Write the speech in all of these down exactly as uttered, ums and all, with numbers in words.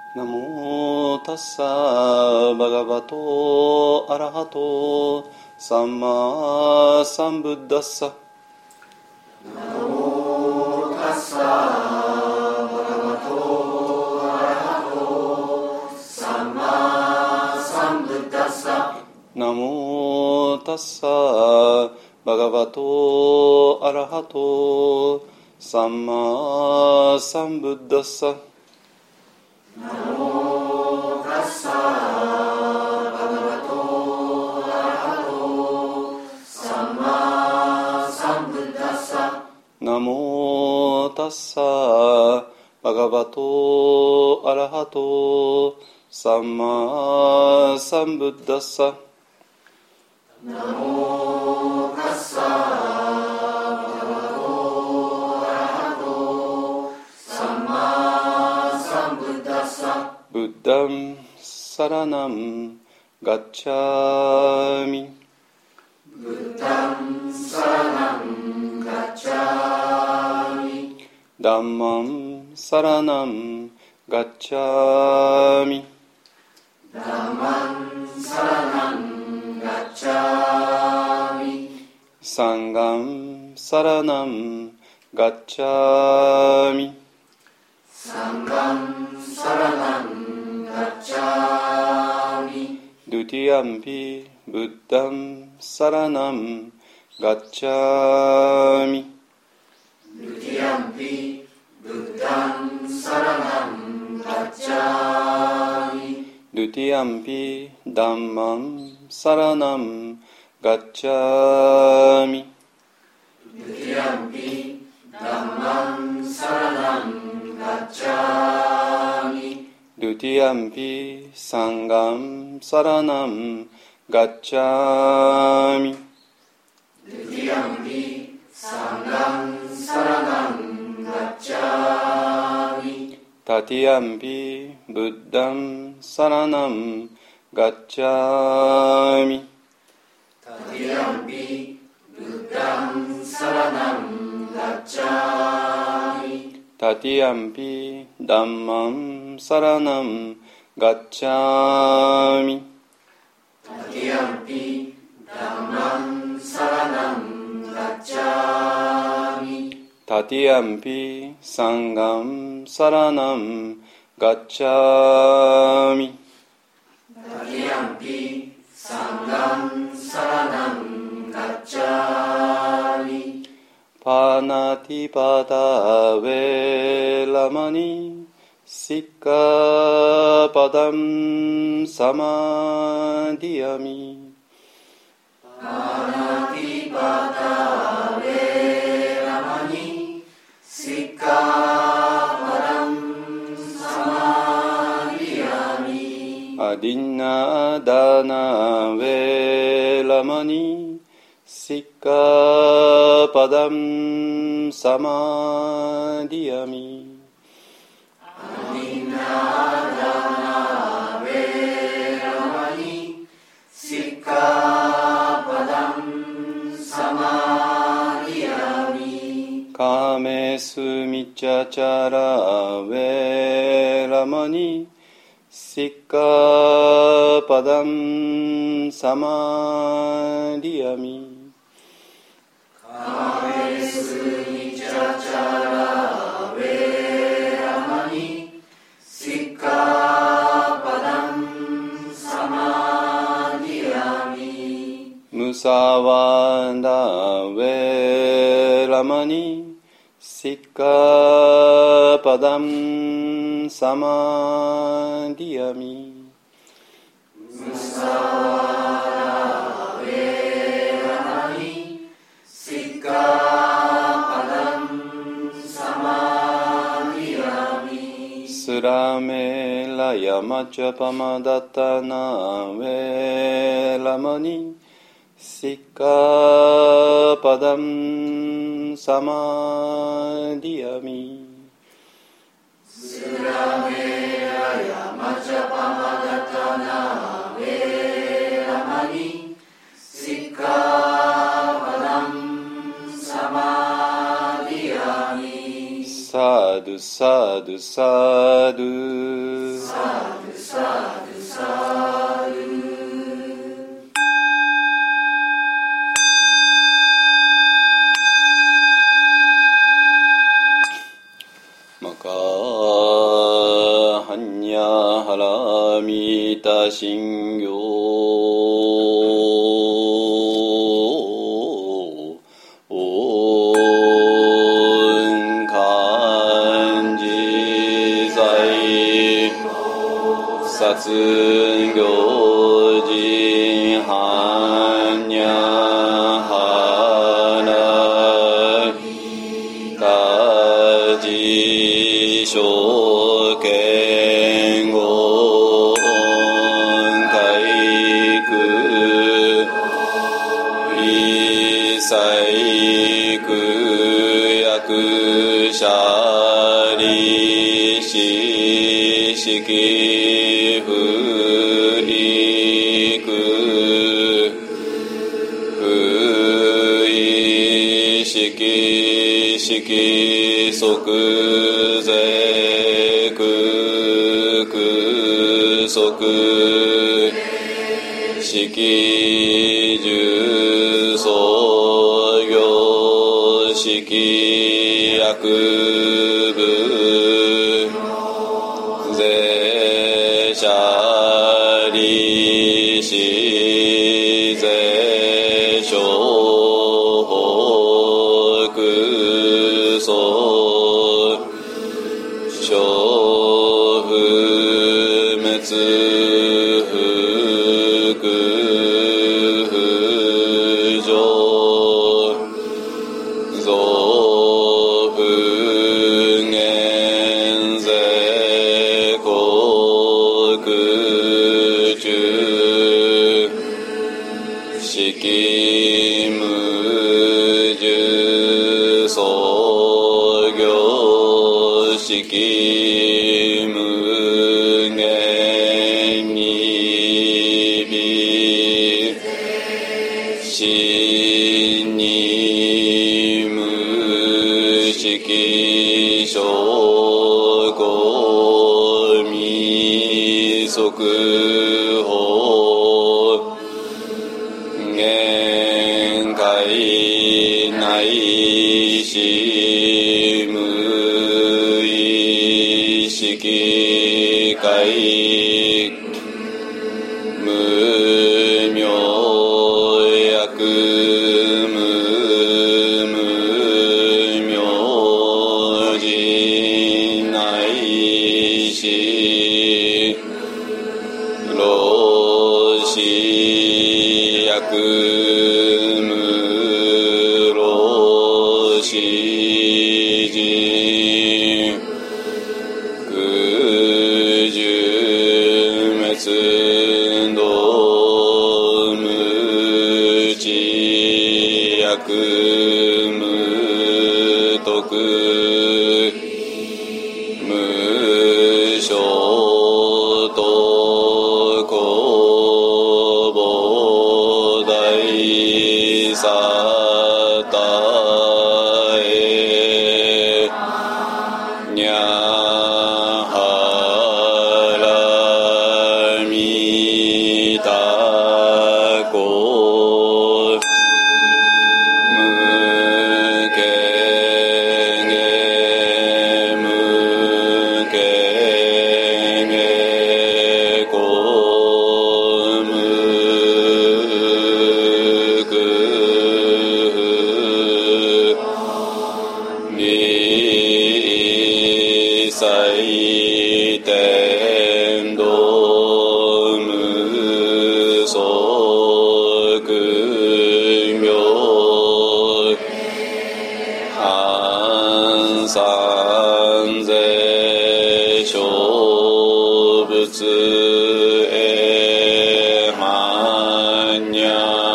ナモタッサーバガバトアラハトサンマサンブッダッサ。 ナモタッサーバガバトアラハトサンマサンブッダッサ。 ナモタッサーバガバトアラハトサンマサンブッダッサ。 ナモタッサーバガバトアラハトサンマサンブッダッサ。 ナモタッサーバガバトアラハトサンマサンブッダッサ。 ナモタッサーバガバトアラハトサンマサンブッダッサ。 ブッダンサラナンガッチャミ。 ブッダンサラナンガッチャミ。 ダンマンサラナンガッチャミ。 ダンマンサラナンガッチャミ。 サンガンサラナンガッチャミ。 サンガンサラナンガッチャミ。 ドゥティアンピブッダンサラナンガッチャミ。 ドゥティアンピブッダンサラナンガッチャミ。 ドゥティアンピダンマンサラナンガッチャミ。 ドゥティアンピダンマンサラナンガッチャミ。 ドゥティアンピサンガンサラナンガッチャミ。 ドゥティアンピサンガンサラナンガッチャミ。 タティアンピブッダンサラナンガッチャミ。 タティアンピブッダンサラナンガッチャミ。 タティアンピダンマンサラナンガッチャミ。 タティアンピダンマンサラナンガッチャミ。 タティアンピサンガンサラナンガッチャミ。 タティアンピサンガンサラナンガッチャミ。 パナティパタウェラマニシッカパダンサマディアミ。 パナティパタウェラマニシッカパダンサマディアミ。 アディナダナウェラマニシッカパダンサマディアミ。 アディナダナウェラマニシッカパダンサマディアミ。 カメスミチャチャラウェラマニシッカパダンサマディアミ。 カメスミチャチャラウェラマニシッカパダンサマディアミ。 ムサワダウェラマニシッカパダンサマディアミ。 ムサワダウェラマニシッカパダンサマディアミ。 スラメラヤマチャパマダタナウェラマニシッカパダンサマディアミ。 スラメラヤマチャパマダタナウェラマニシッカパダンサマディアミ。 ササドゥサドゥサドゥサドゥサドゥサドゥマカハンニャハラミタシンギョ殺行人般若花他事諸見言回復一切苦役者利子式不利苦不意識識即税苦苦即式重創業式薬部税者利子税所法小不滅不不上増不減税国中式無重創業式無限に微真に無識証拠未速報限界内し無意識界無明薬無無明寺内し老子薬無老子人空十滅道無知薬無徳無所と公母大サタエニャハラミタコ無形無形公無苦一切天道無足行半三世小仏へ般若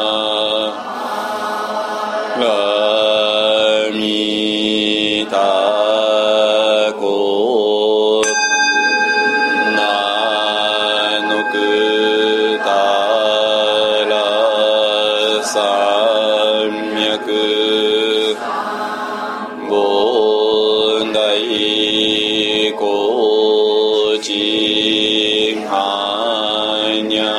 ラミタコナノクタラ山脈凡大こちはにゃ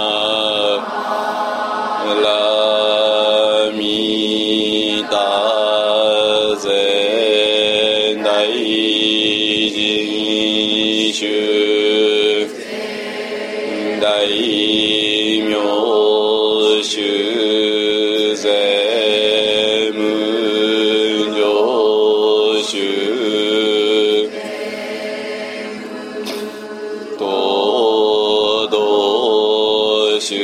らみたぜ大人衆大名衆税無常衆東道衆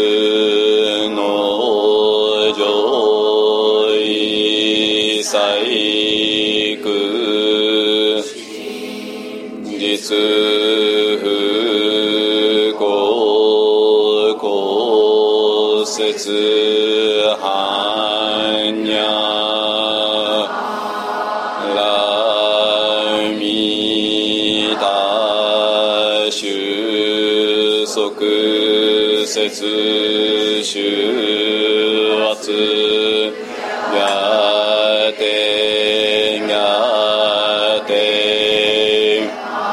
の上位細工実不公公説般若らみた収束説収圧やてやて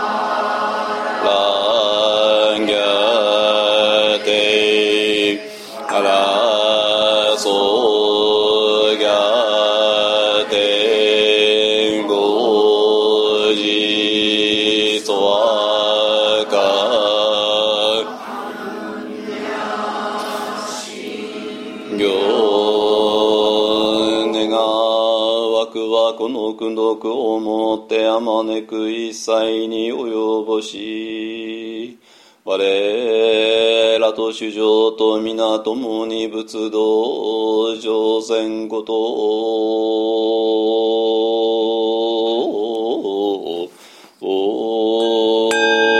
らんやてあらそうやてごじそわか行願わくはこの功徳をもってあまねく一切に及ぼし我らと主上と皆共に仏道上善ことを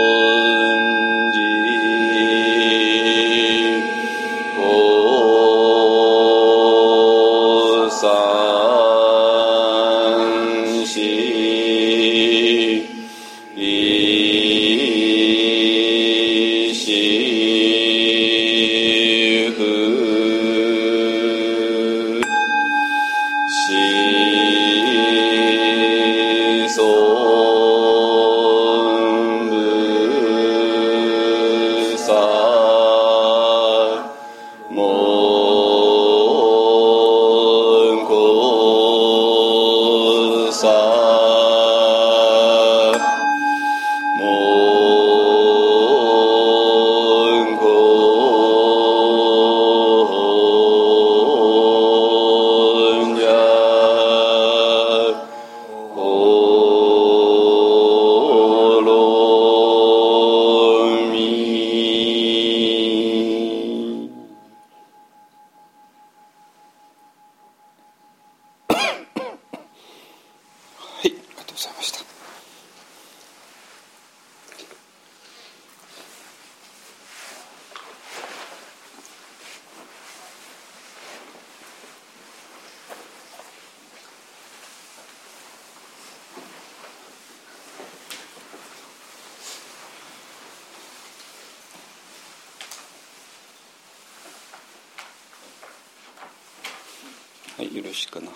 はい、よろしいかな。はい、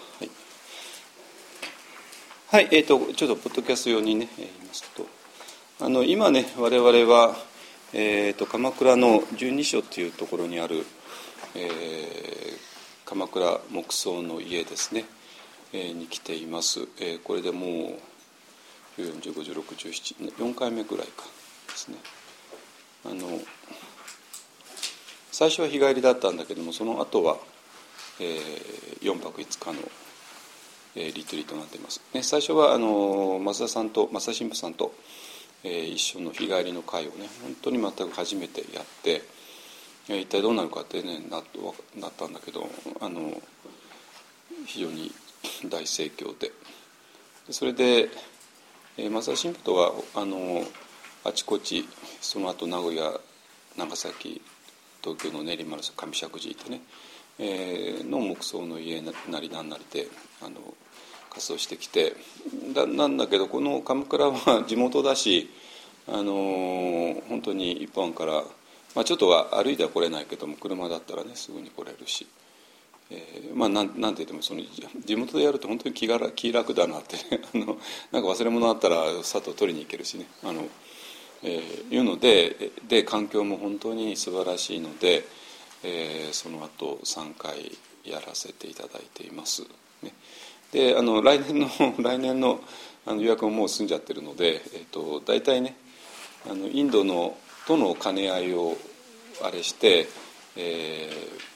はい、えーと、ちょっとポッドキャスト用にね、言いますと、あの今ね、我々は、えーと、鎌倉の十二所というところにある、えー、鎌倉木造の家ですね、えー、に来ています。えー、これでもうよんじゅうご、じゅうろく、じゅうなな、よんかいめぐらいかですね。あの最初は日帰りだったんだけども、その後はえー、よんぱくいつかの、えー、リトリートになっています、ね、最初はあの増田さんと増田神父さんと、えー、一緒の日帰りの会をね本当に全く初めてやって、えー、一体どうなるかってね な, なったんだけど、あの非常に大盛況で、それで、えー、増田神父とはあのあちこち、その後名古屋、長崎、東京の練馬の上石神寺ってね、えー、の木造の家なりなんなりであの活動してきて だ, なんだけど、この鎌倉は地元だし、あの本当に一本から、まあ、ちょっとは歩いては来れないけども、車だったらねすぐに来れるし、 えー、まあなんなんて言ってもその地元でやると本当に気が気楽だなって、ね、あのなんか忘れ物あったらさっと取りに行けるしね、あの、えー、いうのでで環境も本当に素晴らしいので、えー、その後さんかいやらせていただいています、ね、であの来年の来年のあの予約ももう済んじゃってるので、えー、と大体ねあのインドのとの兼ね合いをあれして、え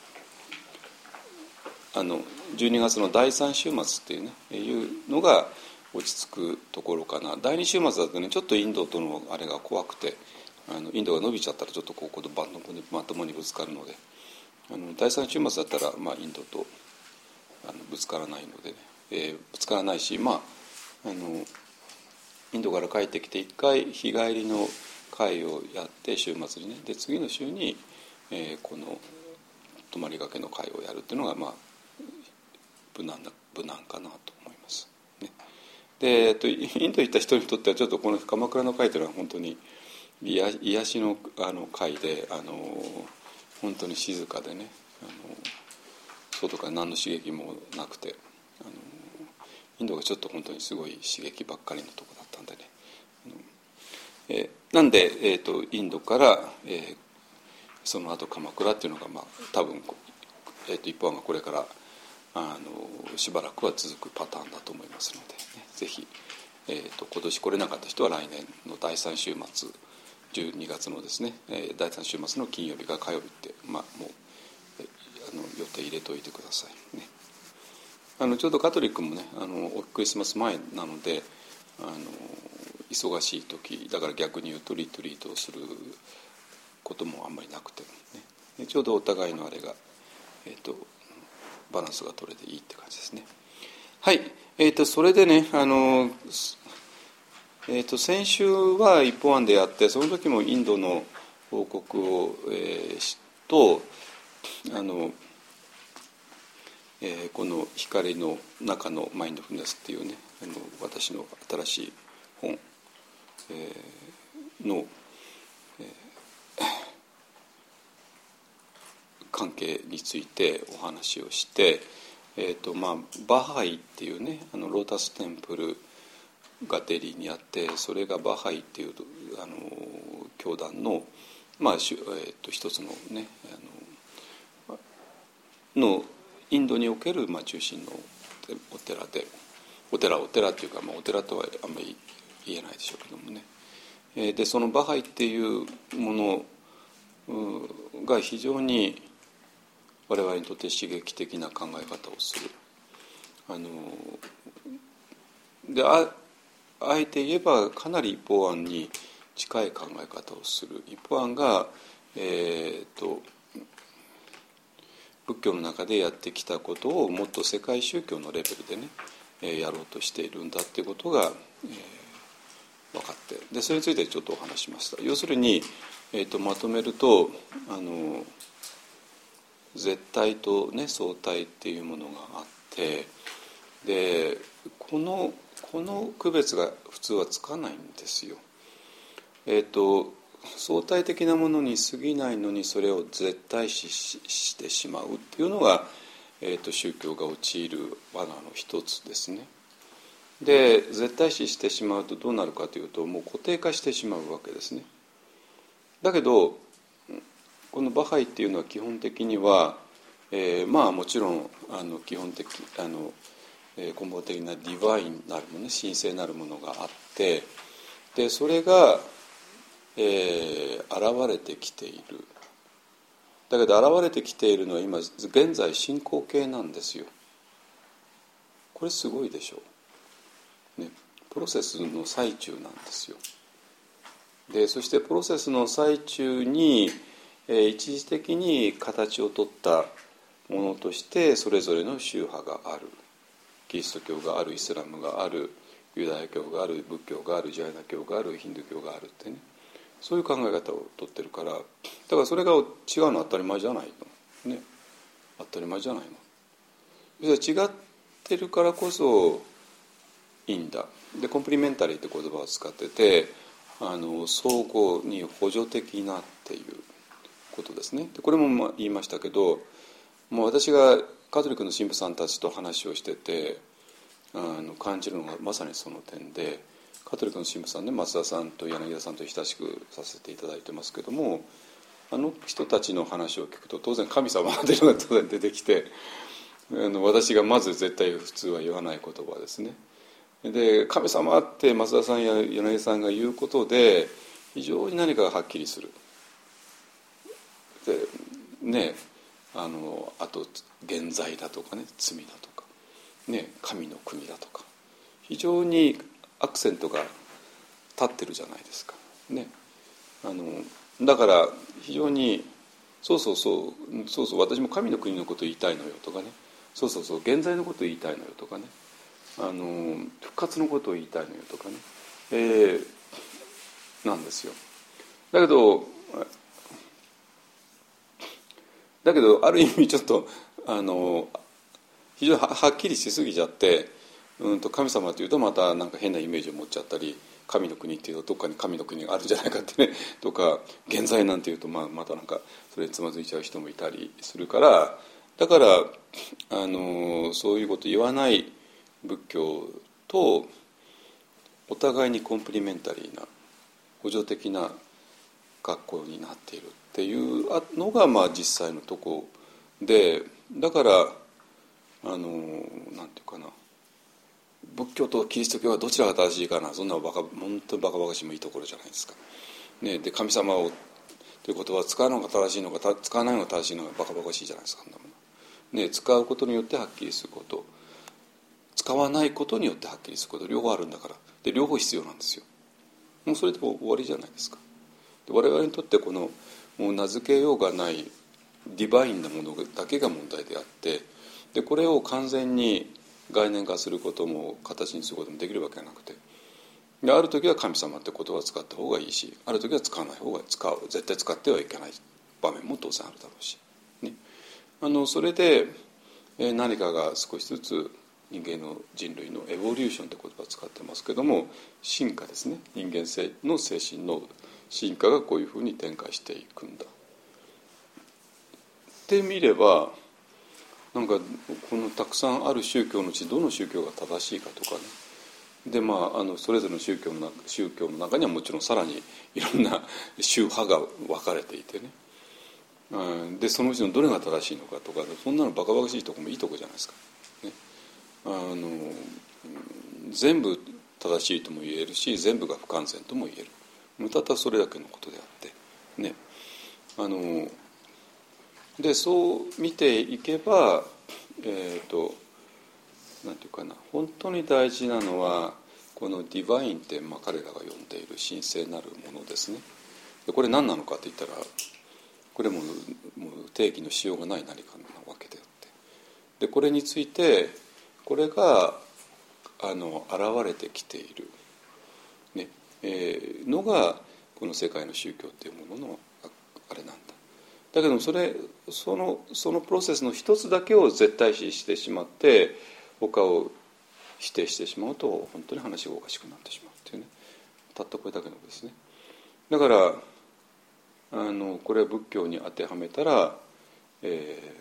ー、あのじゅうにがつのだいさん週末っていうねいうのが落ち着くところかな。だいに週末だとねちょっとインドとのあれが怖くて、あのインドが伸びちゃったらちょっとここでバンドにまともにぶつかるので、あのだいさん週末だったら、まあ、インドとあのぶつからないので、ねえー、ぶつからないし、まああのインドから帰ってきていっかい日帰りの会をやって週末にね、で次の週に、えー、この泊まりがけの会をやるっていうのが、まあ、無難な無難かなと思います、ね、で、えっと、インド行った人にとってはちょっとこの鎌倉の会というのは本当に癒癒しの、あの会で、あの本当に静かでね、あの外から何の刺激もなくて、あのインドがちょっと本当にすごい刺激ばっかりのとこだったんでね、えー、なんで、えーと、インドから、えー、その後鎌倉っていうのが、まあ、多分、えーと、一方がこれからあのしばらくは続くパターンだと思いますので、ね、ぜひ、えーと、今年来れなかった人は来年のだいさん週末じゅうにがつのですね、えー、だいさん週末の金曜日か火曜日って、まあ、もう、えー、あの予定入れておいてくださいね。あのちょうどカトリックもねあのクリスマス前なのであの忙しい時だから逆に言うとリトリートをすることもあんまりなくて、ね、でちょうどお互いのあれが、えーと、バランスが取れていいって感じですね。はい、えーと、それでねあの、えーと、先週は一方案でやってその時もインドの報告を、えー、とあのえー、この光の中のマインドフルネスっていうねあの私の新しい本、えー、の、えー、関係についてお話をして、えーとまあ、バハイっていうねあのロータステンプルがデリーにあってそれがバハイっていうあの教団の、まあえー、と一つのねあののインドにおける、まあ、中心のお寺でお寺お寺っていうか、まあ、お寺とはあんまり言えないでしょうけどもね、えー、でそのバハイっていうものが非常に我々にとって刺激的な考え方をするあので あ, あえて言えばかなり一方案に近い考え方をする。一方案が、えー、と仏教の中でやってきたことをもっと世界宗教のレベルでね、えー、やろうとしているんだっていうことが、えー、分かってでそれについてちょっとお話しました。要するに、えー、とまとめるとあの絶対と、ね、相対っていうものがあってでこのこの区別が普通はつかないんですよ。えっと相対的なものに過ぎないのにそれを絶対視してしまうっていうのが、えっと宗教が陥る罠の一つですね。で絶対視してしまうとどうなるかというともう固定化してしまうわけですね。だけどこのバハイっていうのは基本的には、えー、まあもちろんあの基本的あの根本的なディバインなるもの、神聖なるものがあってでそれが、えー、現れてきている。だけど現れてきているのは今現在進行形なんですよ。これすごいでしょう、ね、プロセスの最中なんですよ。でそしてプロセスの最中に、えー、一時的に形を取ったものとしてそれぞれの宗派がある。キリスト教がある、イスラムがある、ユダヤ教がある、仏教がある、ジャイナ教がある、ヒンドゥー教があるってね、そういう考え方をとってるから、だからそれが違うのは当たり前じゃないの、ね、当たり前じゃないの。違ってるからこそいいんだ。でコンプリメンタリーって言葉を使ってて、あの相互に補助的なっていうことですね。でこれもまあ言いましたけど、もう私がカトリックの神父さんたちと話をしててあの感じるのがまさにその点で、カトリックの神父さんで松田さんと柳田さんと親しくさせていただいてますけども、あの人たちの話を聞くと当然神様というのが当然出てきて、あの私がまず絶対普通は言わない言葉ですね。で神様って松田さんや柳田さんが言うことで非常に何かがはっきりする。でね、あのあと現在だとかね、罪だとか、ね、神の国だとか、非常にアクセントが立ってるじゃないですか、ね、あのだから非常にそうそうそうそうそう私も神の国のことを言いたいのよとかね、そうそうそう現在のことを言いたいのよとかね、あの復活のことを言いたいのよとかね、えー、なんですよ。だけどだけどある意味ちょっとあの非常に は, はっきりしすぎちゃって、うんと神様というとまたなんか変なイメージを持っちゃったり、神の国っていうとどっかに神の国があるんじゃないかってねとか、現在なんていうと ま, またなんかそれにつまずいちゃう人もいたりするから、だからあのそういうこと言わない仏教とお互いにコンプリメンタリーな補助的な学校になっているっていうのがまあ実際のとこで、だからあのなんていうかな、仏教とキリスト教はどちらが正しいかな、そんなバカ本当にバカバカしいもいいところじゃないですか、ね、で神様をという言葉は使うのが正しいのか使わないのが正しいのがバカバカしいじゃないですか、ね、使うことによってはっきりすること、使わないことによってはっきりすること、両方あるんだから、で両方必要なんですよ。もうそれで終わりじゃないですか。で我々にとってこのもう名付けようがないディバインなものだけが問題であって、でこれを完全に概念化することも形にすることもできるわけがなくて、である時は神様って言葉を使った方がいいし、ある時は使わない方が使う絶対使ってはいけない場面も当然あるだろうし、ね、あのそれで何かが少しずつ人間の人類のエボリューションって言葉を使ってますけども、進化ですね、人間性の精神の進化がこういうふうに展開していくんだって見れば、なんかこのたくさんある宗教のうちどの宗教が正しいかとかね、でまああのそれぞれの宗教の宗教の中にはもちろんさらにいろんな宗派が分かれていてね、うん、でそのうちのどれが正しいのかとか、そんなのバカバカしいとこもいいとこじゃないですか、ね、あの全部正しいとも言えるし全部が不完全とも言える、ただそれだけのことであってね、あのでそう見ていけば、えーとなんていうかな、本当に大事なのはこのディバインって、まあ、彼らが呼んでいる神聖なるものですね。でこれ何なのかといったら、これももう定義のしようがない何かなわけであって、でこれについてこれがあの現れてきている、ねえー、のがこの世界の宗教っていうもののあれなんだ。だけどそれそのそのプロセスの一つだけを絶対視してしまって他を否定してしまうと本当に話がおかしくなってしまうっていうね、たったこれだけのですね。だからあのこれは仏教に当てはめたら、え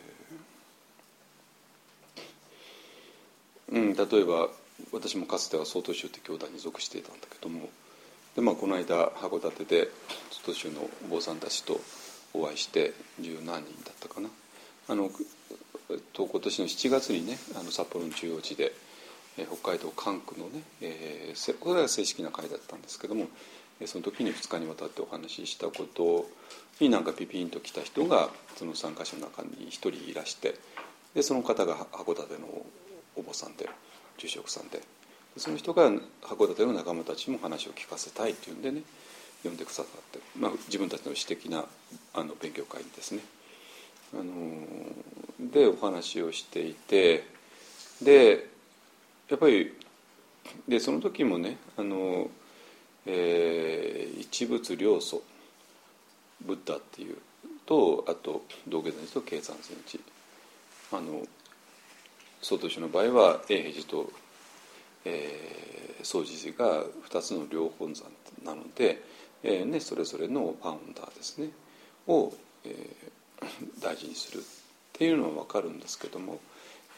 ーうん、例えば私もかつては曹洞宗って教団に属していたんだけども、で、まあ、この間函館で曹洞宗のお坊さんたちとお会いして十何人だったかな、あのと今年のしちがつにね、あの札幌の中央寺で、えー、北海道管区のね、えー、これが正式な会だったんですけども、その時にふつかにわたってお話ししたことになんかピピンと来た人がその参加者の中にひとりいらして、でその方が函館のお坊さんで住職さんで、その人が函館の仲間たちも話を聞かせたいっていうんでね呼んでくださって、まあ、自分たちの私的なあの勉強会にですね、あのでお話をしていて、でやっぱりでその時もね、あの、えー、一仏両祖ブッダっていうと、あと道下禅師と計山禅師、あの曹洞宗の場合は永平寺と、えー、総持寺がふたつの両本山なので、えーね、それぞれのファウンダーですねを、えー、大事にするっていうのは分かるんですけども、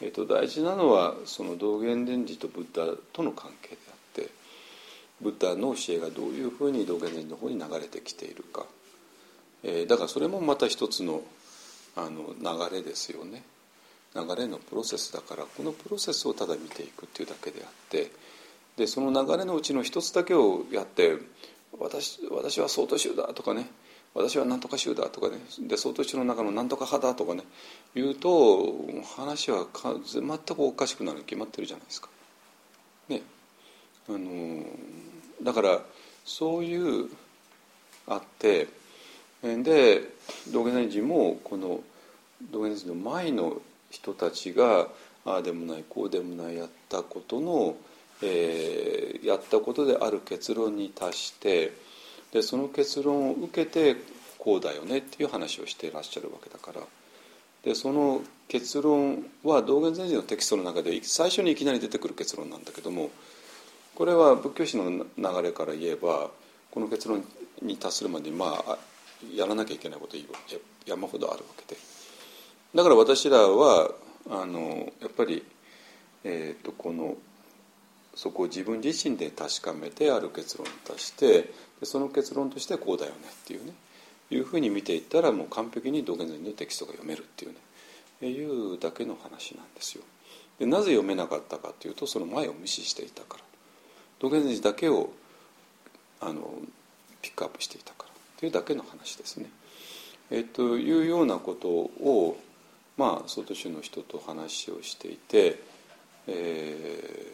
えー、と大事なのはその道元禅師とブッダとの関係であって、ブッダの教えがどういうふうに道元禅師の方に流れてきているか、えー、だからそれもまた一つの、あの流れですよね。流れのプロセスだから、このプロセスをただ見ていくっていうだけであって、でその流れのうちの一つだけをやって、私, 私は曹洞宗だとかね、私は何とか宗だとかね、で曹洞宗の中の何とか派だとかね言うと、話はか全くおかしくなるに決まってるじゃないですか、ね、あのだからそういうあって、で道元禅師もこの道元禅師の前の人たちがああでもないこうでもないやったことの、えー、やったことである結論に達して、でその結論を受けてこうだよねっていう話をしていらっしゃるわけだから、でその結論は道元禅師のテキストの中で最初にいきなり出てくる結論なんだけども、これは仏教史の流れから言えばこの結論に達するまでにまあやらなきゃいけないこと山ほどあるわけで、だから私らはあのやっぱり、えー、とこのそこを自分自身で確かめてある結論に達して、でその結論としてこうだよねっていうねいうふうに見ていったら、もう完璧に道元禅師のテキストが読めるっていうねいうだけの話なんですよ。でなぜ読めなかったかというと、その前を無視していたから、道元禅師だけをあのピックアップしていたからというだけの話ですね。えー、というようなことをまあ曹洞宗の人と話をしていて、え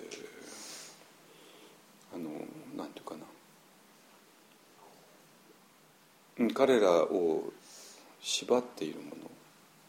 ー、あのなんていうかな、彼らを縛っているもの、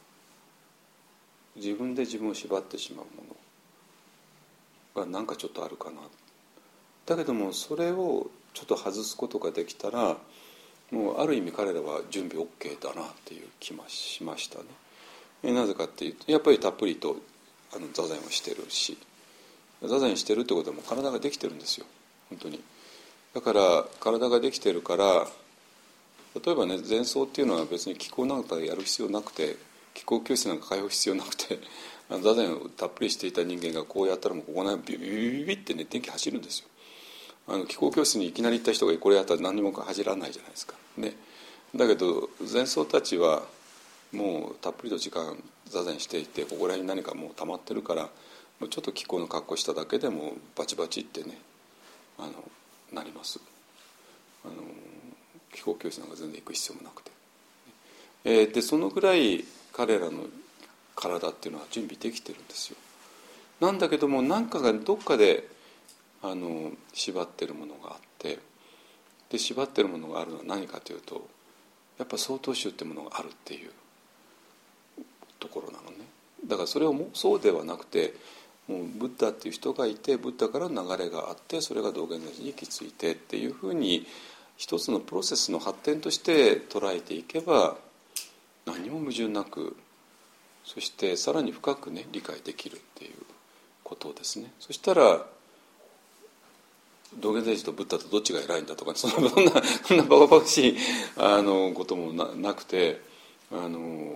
自分で自分を縛ってしまうものがなんかちょっとあるかな。だけどもそれをちょっと外すことができたら、もうある意味彼らは準備 OK だなっていう気もしましたね。なぜかっていうと、やっぱりたっぷりとあの座禅をしてるし、座禅してるってことはもう体ができてるんですよ、本当に。だから体ができてるから、例えばね、禅僧っていうのは別に気候なんかやる必要なくて、気候教室なんか通う必要なくて、座禅をたっぷりしていた人間がこうやったらもうここねビビビビビってね電気走るんですよ。あの気候教室にいきなり行った人がこれやったら何にも走らないじゃないですか、ね、だけど禅僧たちはもうたっぷりと時間座禅していて、ここら辺に何かもう溜まってるから、もうちょっと気候の格好しただけでもバチバチってねあのなります。あの気候教室なんか全然行く必要もなくて、えー、でそのぐらい彼らの体っていうのは準備できてるんですよ。なんだけども何かがどっかであの縛ってるものがあって、で縛ってるものがあるのは何かというと、やっぱ曹洞宗っていうものがあるっていうところなのね。だからそれをもうそうではなくて、もうブッダっていう人がいて、ブッダからの流れがあって、それが道元禅師に行き着いてっていうふうに一つのプロセスの発展として捉えていけば何も矛盾なく、そしてさらに深くね理解できるっていうことですね。そしたら道元禅師とブッダとどっちが偉いんだとか、ね、そんなそんなバカバカしいあのことも な, なくて、あの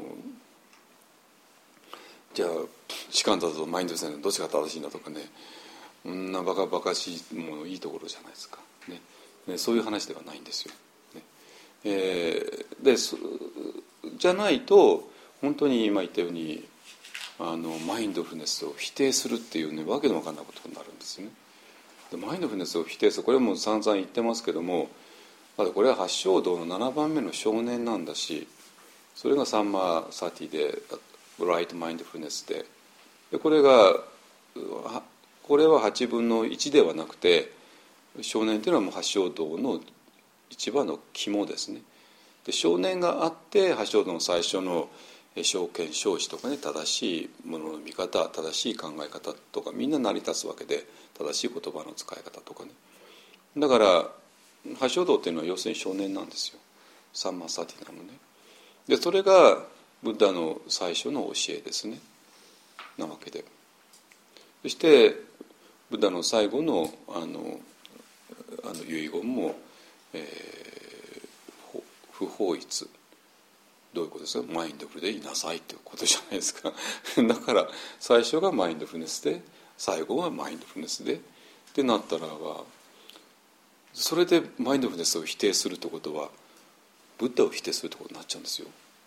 じゃあ士官だとマインドセットどっちが正しいんだとかね、そんなバカバカしいものいいところじゃないですか、ねね、そういう話ではないんですよ、ねえー、でじゃないと本当に今言ったようにあのマインドフルネスを否定するっていうねわけのわかんないことになるんですよね。マインドフルネスを否定する、これも散々言ってますけども、まだこれは八正道のななばんめの少年なんだし、それがサンマサティでライトマインドフルネスで、でこれがこれははちぶんのいちではなくて、少年というのはもう八正道の一番の肝ですね。で少年があって八正道の最初の正見正知とかね、正しいものの見方、正しい考え方とかみんな成り立つわけで、正しい言葉の使い方とかね。だから八正道っていうのは要するに少年なんですよ、サンマサティなのね。でそれがブッダの最初の教えですねなわけで、そしてブッダの最後のあのあの遺言も、えー、不法一どういうことですか？マインドフルでいなさいということじゃないですかだから最初がマインドフルネスで最後はマインドフルネスでってなったらば、それでマインドフルネスを否定するってことはブッダを否定するってことになっちゃうんですよ。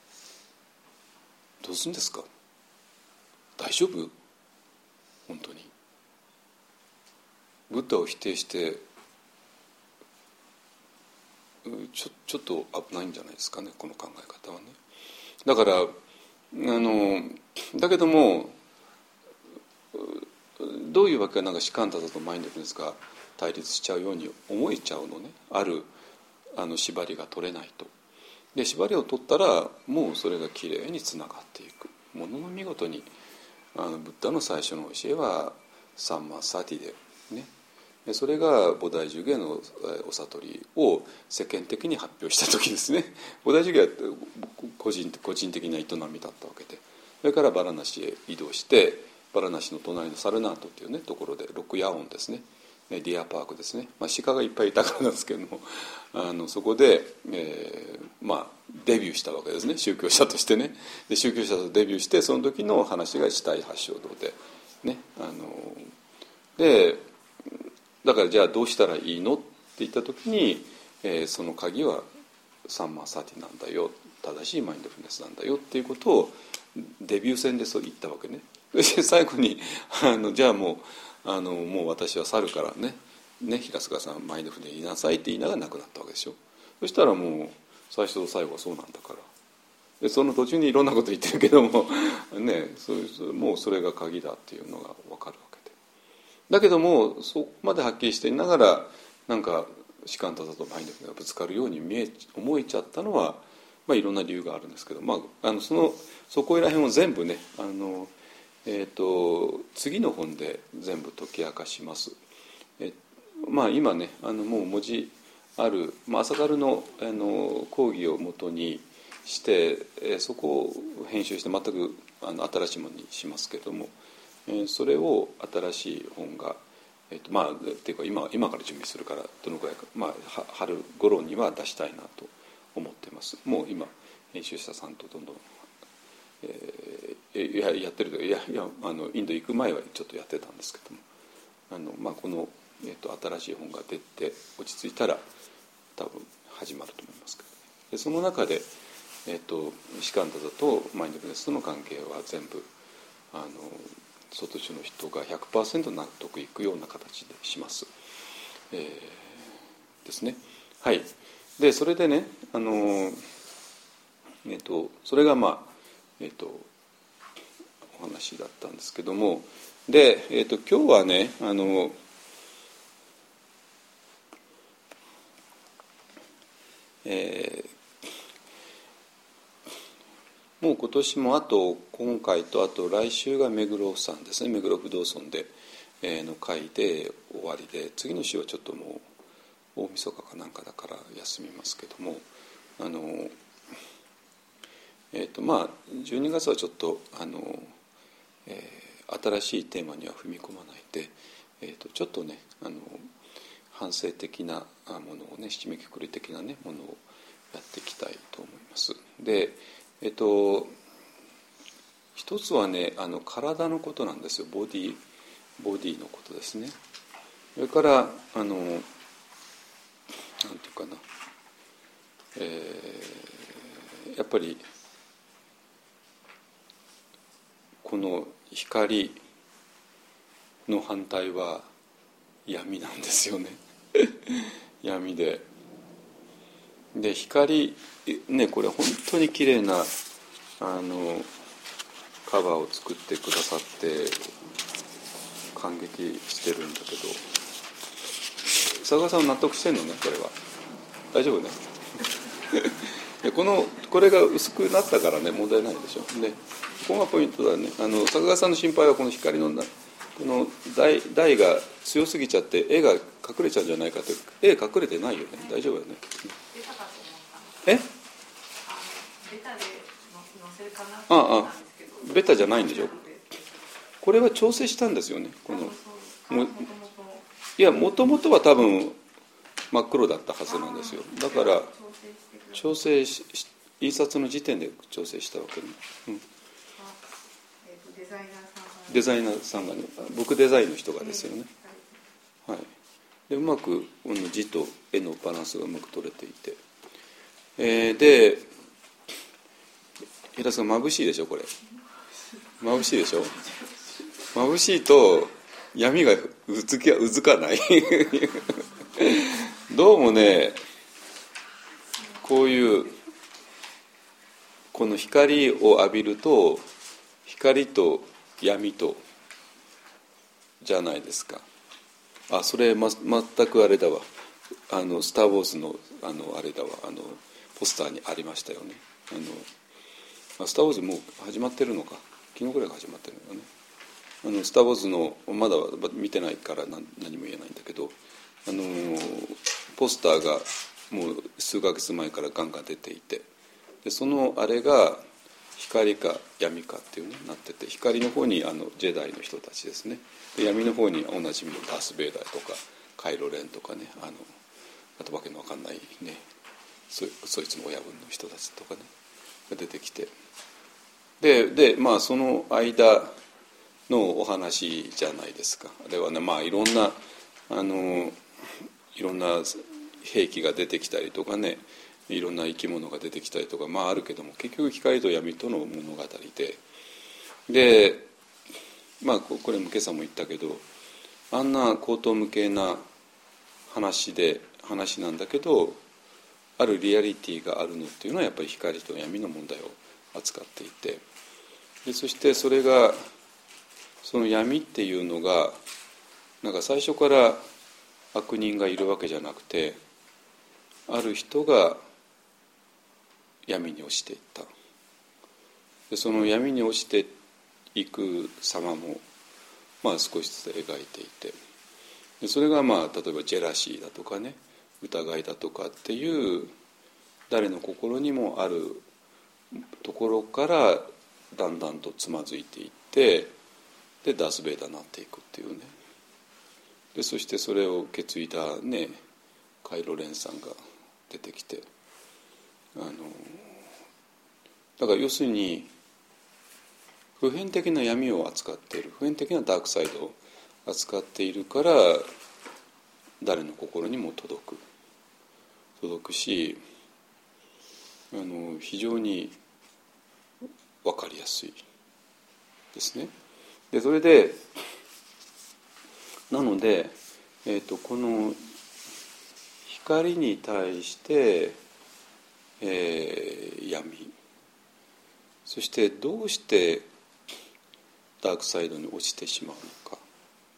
どうするんですか？大丈夫？本当にブッダを否定してちょ、ちょっと危ないんじゃないですかね、この考え方はね。だからあのだけどもどういうわけか、なんかシカンタだとマインドフルネスが対立しちゃうように思えちゃうのね。あるあの縛りが取れないと。で縛りを取ったらもうそれがきれいにつながっていくものの見事に、あのブッダの最初の教えはサンマサティでね、でそれが菩提樹下のお悟りを世間的に発表した時ですね。菩提樹下は個人、個人的な営みだったわけで、それからバラナシへ移動して、バラナシの隣のサルナートという、ね、ところで六夜音ですね、ディアパークですね、まあ、鹿がいっぱいいたからなんですけれども、あのそこで、えーまあ、デビューしたわけですね、宗教者としてね。で宗教者とデビューして、その時の話が四体八正道で、ね、あのでだからじゃあどうしたらいいのって言った時に、えー、その鍵はサンマサティなんだよ、正しいマインドフルネスなんだよっていうことをデビュー戦でそう言ったわけね。で最後にあのじゃあもうあのもう私は去るからね、ね平塚さんマインドフルネス言いなさいって言いながら亡くなったわけでしょ。そしたらもう最初と最後はそうなんだから、でその途中にいろんなこと言ってるけどもね、そうもうそれが鍵だっていうのが分かるわけで、だけどもそこまではっきりしていながらなんかシカンタだとマインドフルネスがぶつかるように見え思えちゃったのは、まあ、いろんな理由があるんですけど、まあ、あのそのそこら辺を全部ね、あの、えー、と次の本で全部解き明かします。えまあ、今ねあのもう文字ある、まあ、朝軽のあの講義をもとにして、えー、そこを編集して全くあの新しいものにしますけれども、えー、それを新しい本が、えーとまあ、っていうか 今, 今から準備するからどのくらいか、まあ、春頃には出したいなと思ってます。もう今編集者さんとどんどん、えー、や, やってるといやいやあのインド行く前はちょっとやってたんですけども、あの、まあ、この、えー、と新しい本が出て落ち着いたら多分始まると思いますけど、でその中で、えー、とシカンタだとマインドフルネスとの関係は全部あの外地の人が ひゃくパーセント 納得いくような形でします、えー、ですね。はい。でそれでね、あの、えー、とそれがまあ、えー、とお話だったんですけども、で、えー、と今日はね、あのえー、もう今年もあと今回とあと来週が目黒さんですね、目黒不動尊で、えー、の会で終わりで、次の週はちょっともう大晦日かなんかだから休みますけども、あの、えーとまあ、じゅうにがつはちょっとあの、えー、新しいテーマには踏み込まないで、えーとちょっとねあの反省的なものをね、締めくくり的な、ね、ものをやっていきたいと思います。で、えっと一つはね、あの体のことなんですよ。ボディボディのことですね。それからあのなんていうかな、えー、やっぱりこの光の反対は闇なんですよね闇でで光ね、これ本当に綺麗なあのカバーを作ってくださって感激してるんだけど、佐川さん納得してんのね、これは大丈夫ねでこのこれが薄くなったからね問題ないでしょ。でここがポイントだね。あの佐川さんの心配はこの光のこの 台, 台が強すぎちゃって絵が隠れちゃうんじゃないかって。絵隠れてないよね、大丈夫よね。えベタで載せるかなと思ったんですけど、ああベタじゃないんでしょ。これは調整したんですよね。このもいやもともとは多分真っ黒だったはずなんですよ。だから調整 し, し印刷の時点で調整したわけね、うん、 デザイナーさんがデザイナーさんがね、ブックデザインの人がですよね、はい、でうまくこの字と絵のバランスがうまく取れていて、えー、で平田さん眩しいでしょこれ、眩しいでしょ、眩しいと闇がうずきうずかないどうもね、こういうこの光を浴びると光と闇とじゃないですか。あ、それ、ま、全くあれだわ、あのスター・ウォーズのあのあれだわ、あのポスターにありましたよね。あのスター・ウォーズもう始まってるのか、昨日ぐらい始まってるのよね。あのスター・ウォーズのまだ見てないから何, 何も言えないんだけど、あのポスターがもう数ヶ月前からガンガン出ていて、でそのあれが光か闇かっていうねなってて、光の方にあのジェダイの人たちですね、で闇の方におなじみのダース・ベイダーとかカイロ・レンとかね、あのあとわけのわかんないね そ, そいつの親分の人たちとかねが出てきて、ででまあその間のお話じゃないですか。あれはね、まあいろんなあのいろんな兵器が出てきたりとかね、いろんな生き物が出てきたりとか、まああるけども、結局光と闇との物語で、でまあこれも今朝も言ったけど、あんな高等無形な話で話なんだけど、あるリアリティがあるのっていうのはやっぱり光と闇の問題を扱っていて、でそしてそれがその闇っていうのがなんか最初から悪人がいるわけじゃなくて、ある人が闇に落ちていった。でその闇に落ちていく様もまあ少しずつ描いていて、でそれがまあ例えばジェラシーだとかね、疑いだとかっていう誰の心にもあるところからだんだんとつまずいていって、でダース・ベイダーになっていくっていうね。でそしてそれを受け継いだねカイロ・レンさんが出てきて、あのだから要するに普遍的な闇を扱っている、普遍的なダークサイドを扱っているから誰の心にも届く届くし、あの非常に分かりやすいですね。でそれでなので、えーと、この光に対して、えー、闇、そしてどうしてダークサイドに落ちてしまうのか、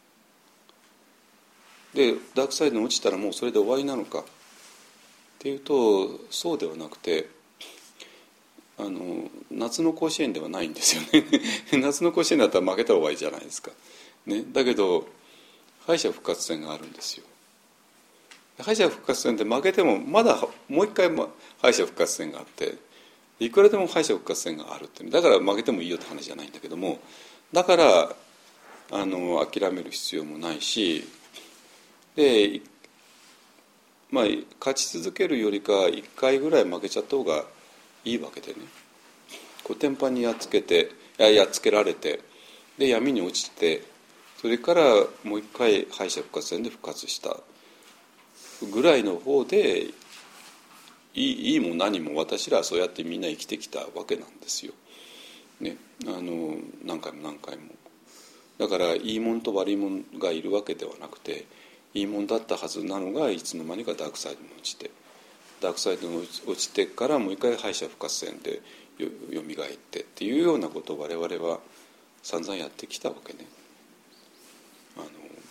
でダークサイドに落ちたらもうそれで終わりなのかっていうと、そうではなくて、あの夏の甲子園ではないんですよね夏の甲子園だったら負けたら終わりじゃないですか、ね、だけど敗者復活戦があるんですよ。敗者復活戦で負けてもまだもう一回敗者復活戦があって、いくらでも敗者復活戦があるって、だから負けてもいいよって話じゃないんだけども、だからあの諦める必要もないし、で、まあ、勝ち続けるよりかいっかいぐらい負けちゃった方がいいわけでね、コテンパンにやっつけてや, やっつけられて、で闇に落ちて、それからもう一回敗者復活戦で復活したぐらいの方でいい、いいも何も私らはそうやってみんな生きてきたわけなんですよ、ね、あの何回も何回も。だからいいもんと悪いもんがいるわけではなくて、いいもんだったはずなのがいつの間にかダークサイドに落ちて、ダークサイドに落ちてからもう一回敗者復活戦でよみがえってっていうようなことを我々は散々やってきたわけね。あの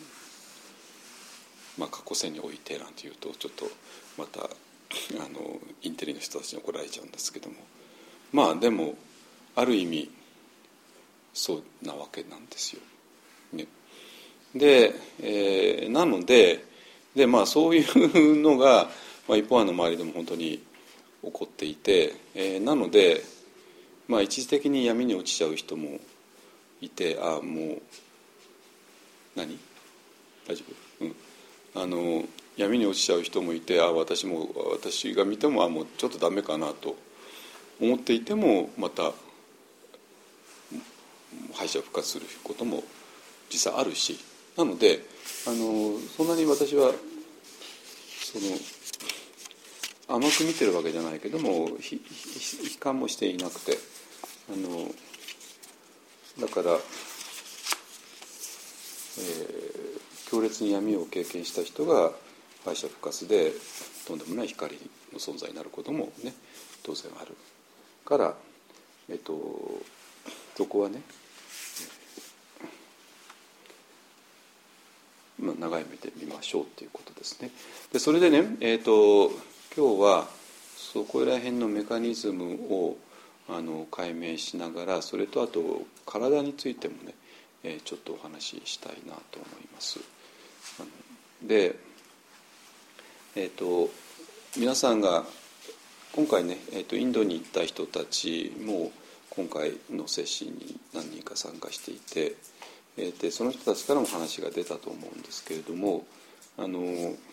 まあ過去世においてなんていうとちょっとまたあのインテリの人たちに怒られちゃうんですけども、まあでもある意味そうなわけなんですよ、ね、で、えー、なので、で、まあ、そういうのが、まあ、一方の周りでも本当に起こっていて、えー、なので、まあ、一時的に闇に落ちちゃう人もいて、ああもう何大丈夫、うん、あの闇に落ちちゃう人もいて、ああ私も私が見てもあもうちょっとダメかなと思っていてもまた敗者復活することも実際あるし、なのであのそんなに私はその甘く見てるわけじゃないけども悲観もしていなくて、あのだから、えー、強烈に闇を経験した人が敗者復活でとんでもない光の存在になることもね当然あるから、えっと、そこはね、まあ、長い目で見ましょうということですね。でそれでね、えっと、今日はそこら辺のメカニズムをあの解明しながら、それとあと体についてもね、えー、ちょっとお話ししたいなと思います。で、えっと、皆さんが今回ね、えー、とインドに行った人たちも今回のセッションに何人か参加していて、えー、でその人たちからも話が出たと思うんですけれども、あの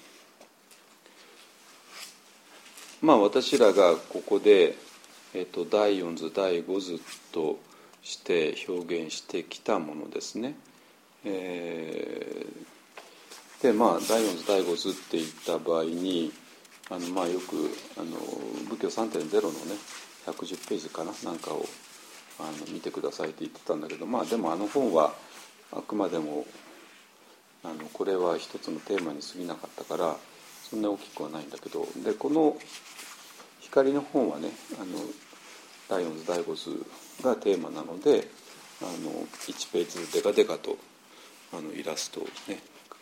まあ私らがここで、えー、とだいよん図だいご図として表現してきたものですね。えー、でまあだいよん図だいご図っていった場合にあのまあよくあの仏教 さんてんゼロ のねひゃくじゅうページかななんかをあの見てくださいって言ってたんだけど、まあでもあの本はあくまでもあのこれは一つのテーマに過ぎなかったからそんな大きくはないんだけど、でこの光の本はねあのだいよん図だいご図がテーマなので、あのいちページずつデカデカとあのイラストをね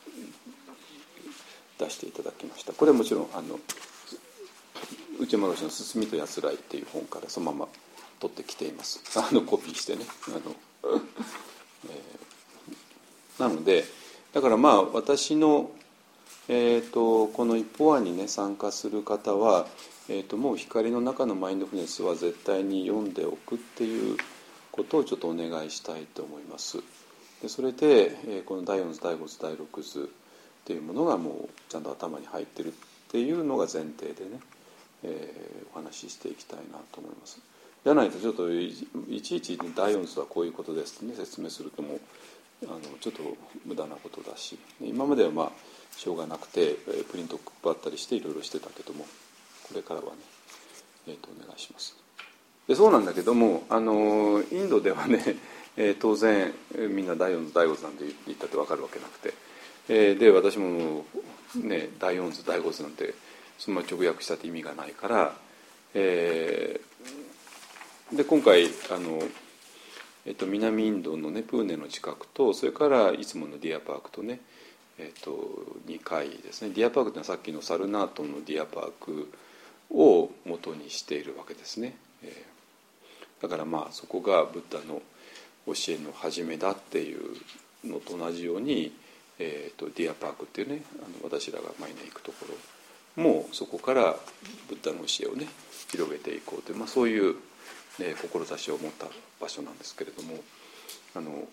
出していただきました。これはもちろんあの内村氏の「進みとやつらい」っていう本からそのまま取ってきています。あのコピーしてね。あの、えー、なのでだからまあ私の、えー、とこの一方案にね参加する方は、えー、ともう光の中のマインドフルネスは絶対に読んでおくっていうことをちょっとお願いしたいと思います。でそれで、えー、このだいよん図だいご図だいろく図っていうものがもうちゃんと頭に入ってるっていうのが前提でね、えー、お話ししていきたいなと思います。じゃないとちょっといちいちだいよん図はこういうことですってね説明するともうあのちょっと無駄なことだし、今まではまあしょうがなくてプリント配ったりしていろいろしてたけども、これからはね、えー、とお願いします。でそうなんだけどもあのインドではね、えー、当然みんなだいよん図だいご図なんて言ったって分かるわけなくて、えー、で私もねだいよん図だいご図なんてそのまま直訳したって意味がないから、えー、で今回あの、えー、と南インドのねプーネの近くとそれからいつものディアパークとね、えー、とにかいですね。ディアパークってのはさっきのサルナートのディアパークを元にしているわけですね。えー、だからまあそこがブッダの教えの始めだっていうのと同じように、えー、とディアパークっていうねあの私らが毎年行くところもそこからブッダの教えをね広げていこうという、まあ、そういう、ね、志を持った場所なんですけれども、あの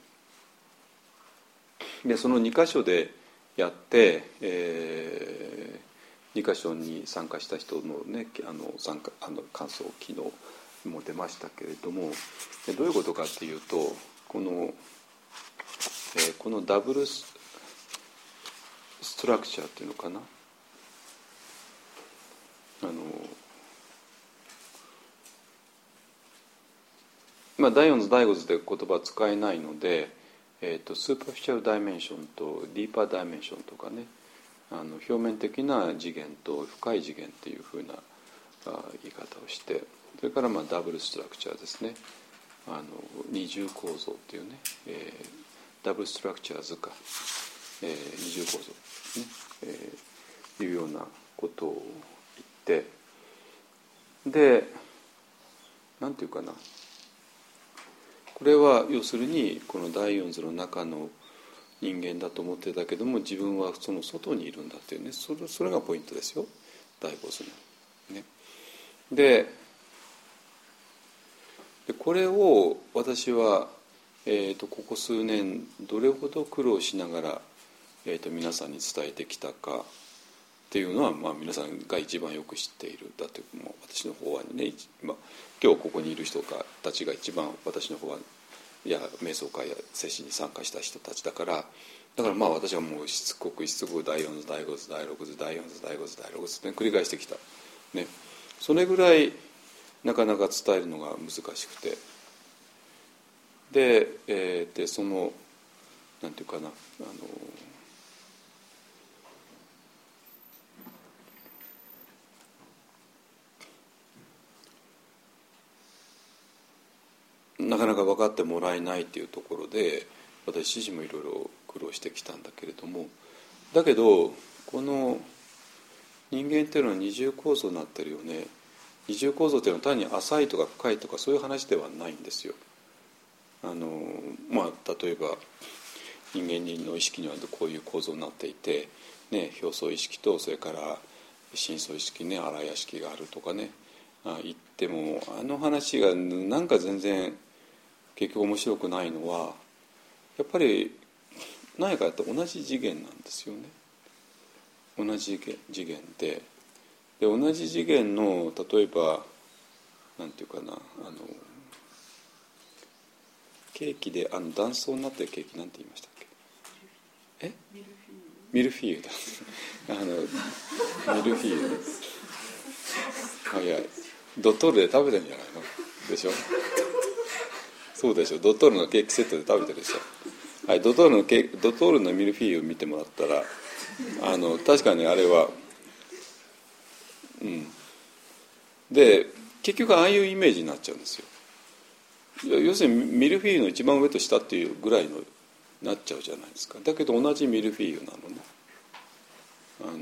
でそのにかしょでやって、えー、にかしょに参加した人のねあの参加あの感想昨日も出ましたけれども、どういうことかっていうとこの、えー、このダブルストラクチャーっていうのかな、あのまあだいよん図だいご図で言葉使えないので、えー、とスーパーフィシャルダイメンションとディーパーダイメンションとかね、あの表面的な次元と深い次元っていうふうなあ言い方をして、それからまあダブルストラクチャーですね、あの二重構造っていうね、えー、ダブルストラクチャー図か、えー、二重構造ですね、えー、いうようなことを言って、でなんていうかな、これは要するにこのだいよん図の中の人間だと思ってたけども自分はその外にいるんだっていうね、それ、それがポイントですよ、だいご図のね。ででこれを私は、えー、とここ数年どれほど苦労しながら、えー、と皆さんに伝えてきたかっていうのは、まあ、皆さんが一番よく知っている。だってもう私の法案にね、まあ、今日ここにいる人たちが一番私の法案や瞑想会や摂心に参加した人たちだから、だからまあ私はもうしつこくしつこく第四図第五図第六図第四図第五図第六図って繰り返してきた、ね、それぐらいなかなか伝えるのが難しくて、で、えー、でそのなんていうかな、あのなかなか分かってもらえないっていうところで私自身もいろいろ苦労してきたんだけれども、だけどこの人間っていうのは二重構造になってるよね。二重構造っていうのは単に浅いとか深いとかそういう話ではないんですよ。あのまあ例えば人間の意識にはこういう構造になっていて、ね、表層意識とそれから深層意識ね、荒屋敷があるとかね、あ言ってもあの話がなんか全然結局面白くないのは、やっぱり何かやって同じ次元なんですよね。同じ次元で、で同じ次元の例えばなんていうかな、あのケーキであの断層になってるケーキなんて言いましたっけ？え？ミルフィーユだ。あのミルフィーユです。あ、いやドトールで食べてるんじゃないのでしょ。そうでしょ。ドトールのケーキセットで食べてるでしょ。はい、ドトールのケーキ、ドトールのミルフィーユを見てもらったら、あの確かにあれは、うん。で結局ああいうイメージになっちゃうんですよ。要するにミルフィーユの一番上と下っていうぐらいのなっちゃうじゃないですか。だけど同じミルフィーユなのね。あの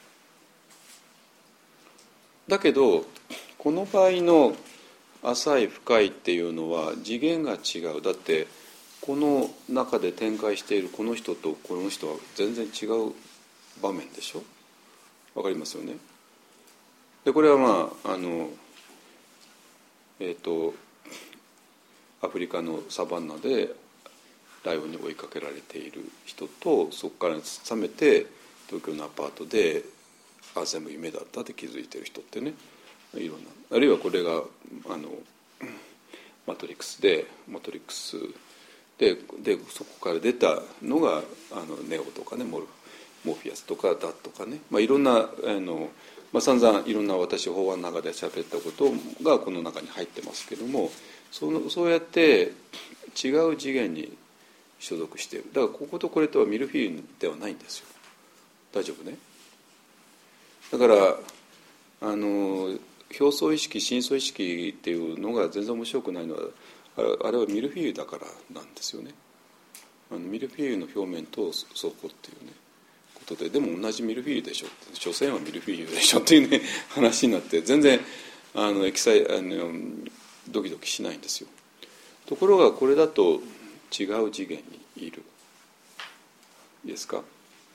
だけどこの場合の浅い深いっていうのは次元が違う。だってこの中で展開しているこの人とこの人は全然違う場面でしょ。わかりますよね。でこれはまああのえっとアフリカのサバンナでライオンに追いかけられている人と、そこから冷めて東京のアパートであ全部夢だったって気づいてる人ってね、いろんな、あるいはこれがあのマトリックスでマトリックスででそこから出たのがあのネオとかね、モルモーフィアスとかダッとかね、まあ、いろんなあの、まあ、散々いろんな私法案の中で喋ったことがこの中に入ってますけども、そのそうやって違う次元に所属している。だからこことこれとはミルフィーユではないんですよ。大丈夫ね。だからあの表層意識深層意識っていうのが全然面白くないのは、あれはミルフィーユだからなんですよね。あのミルフィーユの表面と底っていうねことで、でも同じミルフィーユでしょって、所詮はミルフィーユでしょっていうね話になって、全然あのエキサイあのドキドキしないんですよ。ところがこれだと違う次元にいる。いいですか。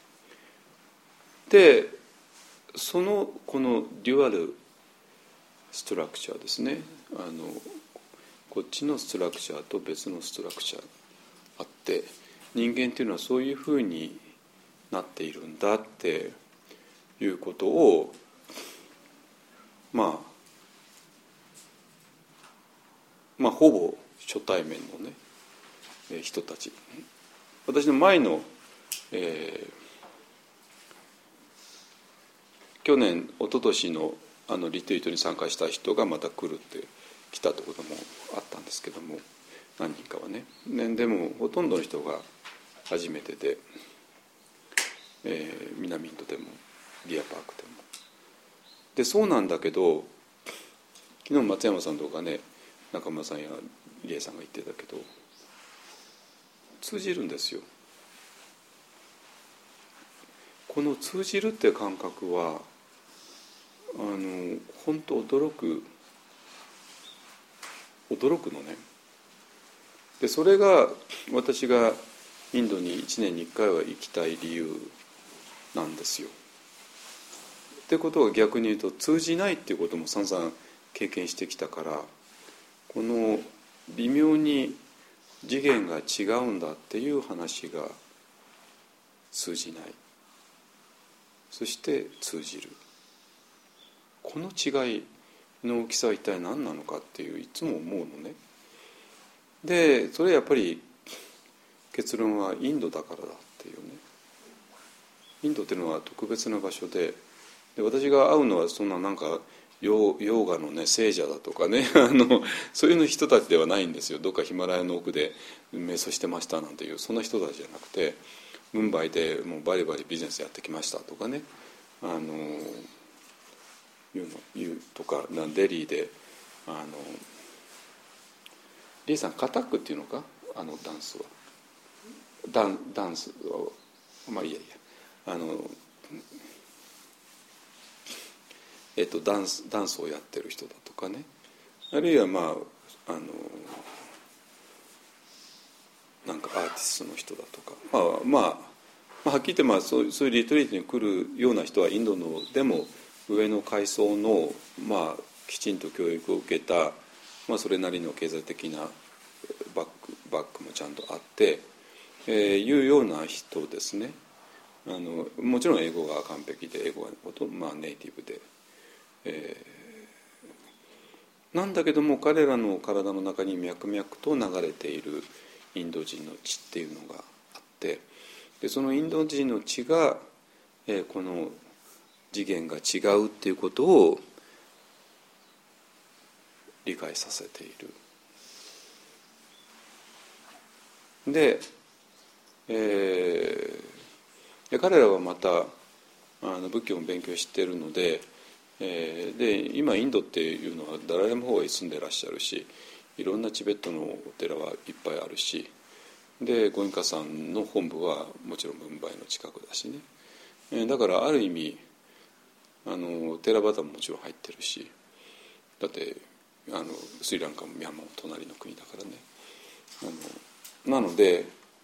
でそのこのデュアルストラクチャーですね、あのこっちのストラクチャーと別のストラクチャーがあって、人間っていうのはそういうふうになっているんだっていうことをまあまあほぼ初対面のね人たち、私の前の、えー、去年一昨年のあのリトリートに参加した人がまた来るって来たってこともあったんですけども、何人かはね。ねでもほとんどの人が初めてで、えー、南インドでもディアパークでもでそうなんだけど、昨日松山さんとかね中村さんや理恵さんが言ってたけど通じるんですよ。この通じるっていう感覚はあの本当驚く驚くのね。でそれが私がインドにいちねんにいっかいは行きたい理由なんですよ。ってことは逆に言うと通じないっていうことも散々経験してきたから、この微妙に次元が違うんだっていう話が通じない。 そして通じる。この違いの大きさは一体何なのかっていういつも思うのね。でそれはやっぱり結論はインドだからだっていうね。インドっていうのは特別な場所で、で私が会うのはそんななんかヨーガのね聖者だとかねあのそういう人たちではないんですよ。どっかヒマラヤの奥で瞑想してましたなんていうそんな人たちじゃなくて、ムンバイでもうバリバリビジネスやってきましたとかね、あのいうの言うとか、デリーであのリーさんカタックっていうのか、あのダンスはダンダンスをまあいいやいやあのえっとダンスダンスをやってる人だとかね、あるいはまああのなんかアーティストの人だとか、まあまあ、まあ、はっきり言ってまあそう、そういうリトリートに来るような人はインドのでも上の階層のまあきちんと教育を受けた、まあ、それなりの経済的なバック、バックもちゃんとあって、えー、いうような人ですね。あのもちろん英語が完璧で英語が、まあ、ネイティブで、えー、なんだけども彼らの体の中に脈々と流れているインド人の血っていうのがあって、でそのインド人の血が、えー、この次元が違うっていうことを理解させている。で、えー、で彼らはまたあの仏教も勉強しているので、えー、で今インドっていうのはダライ・ラマ法が住んでらっしゃるし、いろんなチベットのお寺はいっぱいあるし、でゴエンカさんの本部はもちろんムンバイの近くだしね、えー、だからある意味あのテラバタももちろん入ってるし、だってあのスリランカもミャンマーも隣の国だからね。あのなので、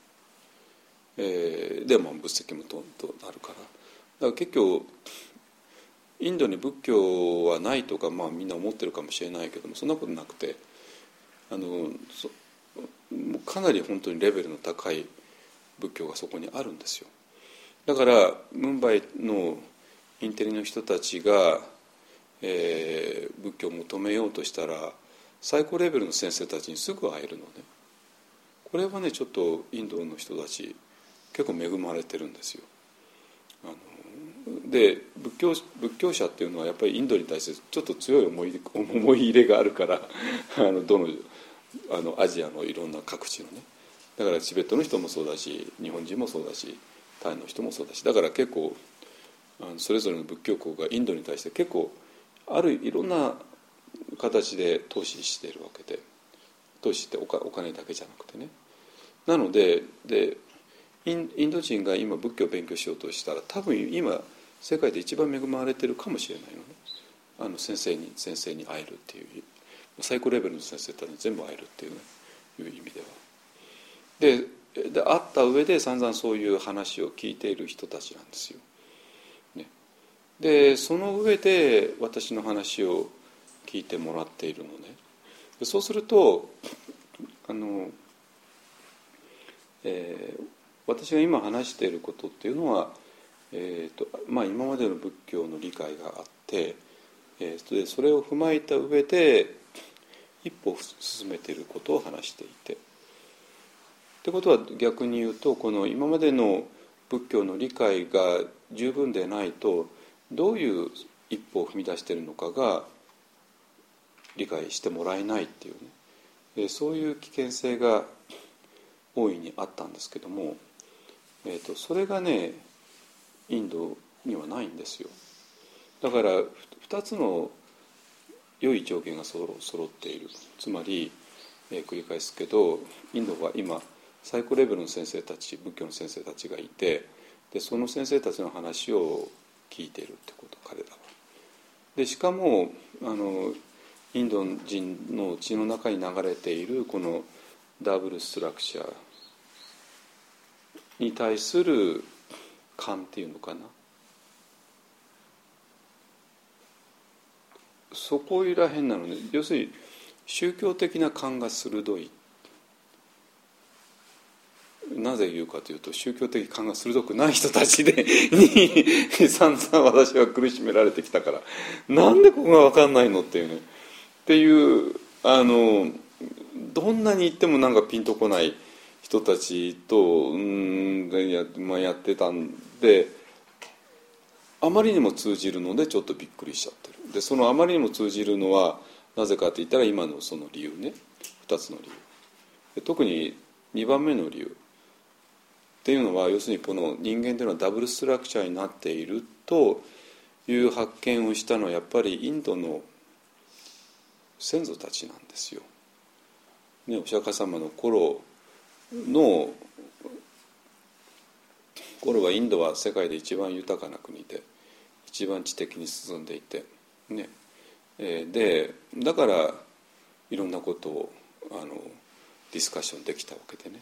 えー、でも仏石もとんとあるから、だから結局インドに仏教はないとか、まあ、みんな思ってるかもしれないけども、そんなことなくて、あのそかなり本当にレベルの高い仏教がそこにあるんですよ。だからムンバイのインテリの人たちが、えー、仏教を求めようとしたら最高レベルの先生たちにすぐ会えるのね。これはねちょっとインドの人たち結構恵まれてるんですよ。あので仏教、仏教者っていうのはやっぱりインドに対してちょっと強い思い、思い入れがあるからあのどのあのアジアのいろんな各地のね、だからチベットの人もそうだし、日本人もそうだし、タイの人もそうだし、だから結構あのそれぞれの仏教国がインドに対して結構あるいろんな形で投資しているわけで、投資ってお金、お金だけじゃなくてね。なので、でイン、インド人が今仏教を勉強しようとしたら多分今世界で一番恵まれてるかもしれないのね。あの先生に先生に会えるっていう最高レベルの先生たちに全部会えるっていう、ね、いう意味では。で、で会った上で散々そういう話を聞いている人たちなんですよ。ね、でその上で私の話を聞いてもらっているのね。でそうするとあの、えー、私が今話していることっていうのは、えーとまあ、今までの仏教の理解があって、えー、でそれを踏まえた上で一歩進めていることを話していて、ってことは逆に言うとこの今までの仏教の理解が十分でないとどういう一歩を踏み出しているのかが理解してもらえないっていうね、そういう危険性が大いにあったんですけども、えー、とそれがねインドにはないんですよ。だからふたつの良い条件がそろ揃っている。つまり、えー、繰り返すけどインドは今最高レベルの先生たち、仏教の先生たちがいて、でその先生たちの話を聞いているってこと、彼らは。でしかもあのインド人の血の中に流れているこのダブルストラクチャーに対する感っていうのかな、そこいらへんなので、要するに宗教的な感が鋭い、流なぜ言うかというと、宗教的感が鋭くない人たちでに散々私は苦しめられてきたから、なんでここが分かんないのっていうね、っていうあのどんなに言ってもなんかピンとこない人たちとうんや、まあ、やってたんで、あまりにも通じるのでちょっとびっくりしちゃってる。でそのあまりにも通じるのはなぜかって言ったら、今のその理由ね、ふたつの理由で、特ににばんめの理由っていうのは、要するにこの人間というのはダブルストラクチャーになっているという発見をしたのは、やっぱりインドの先祖たちなんですよ、ね、お釈迦様の頃の頃はインドは世界で一番豊かな国で一番知的に進んでいて、ねえー、でだからいろんなことをあのディスカッションできたわけでね。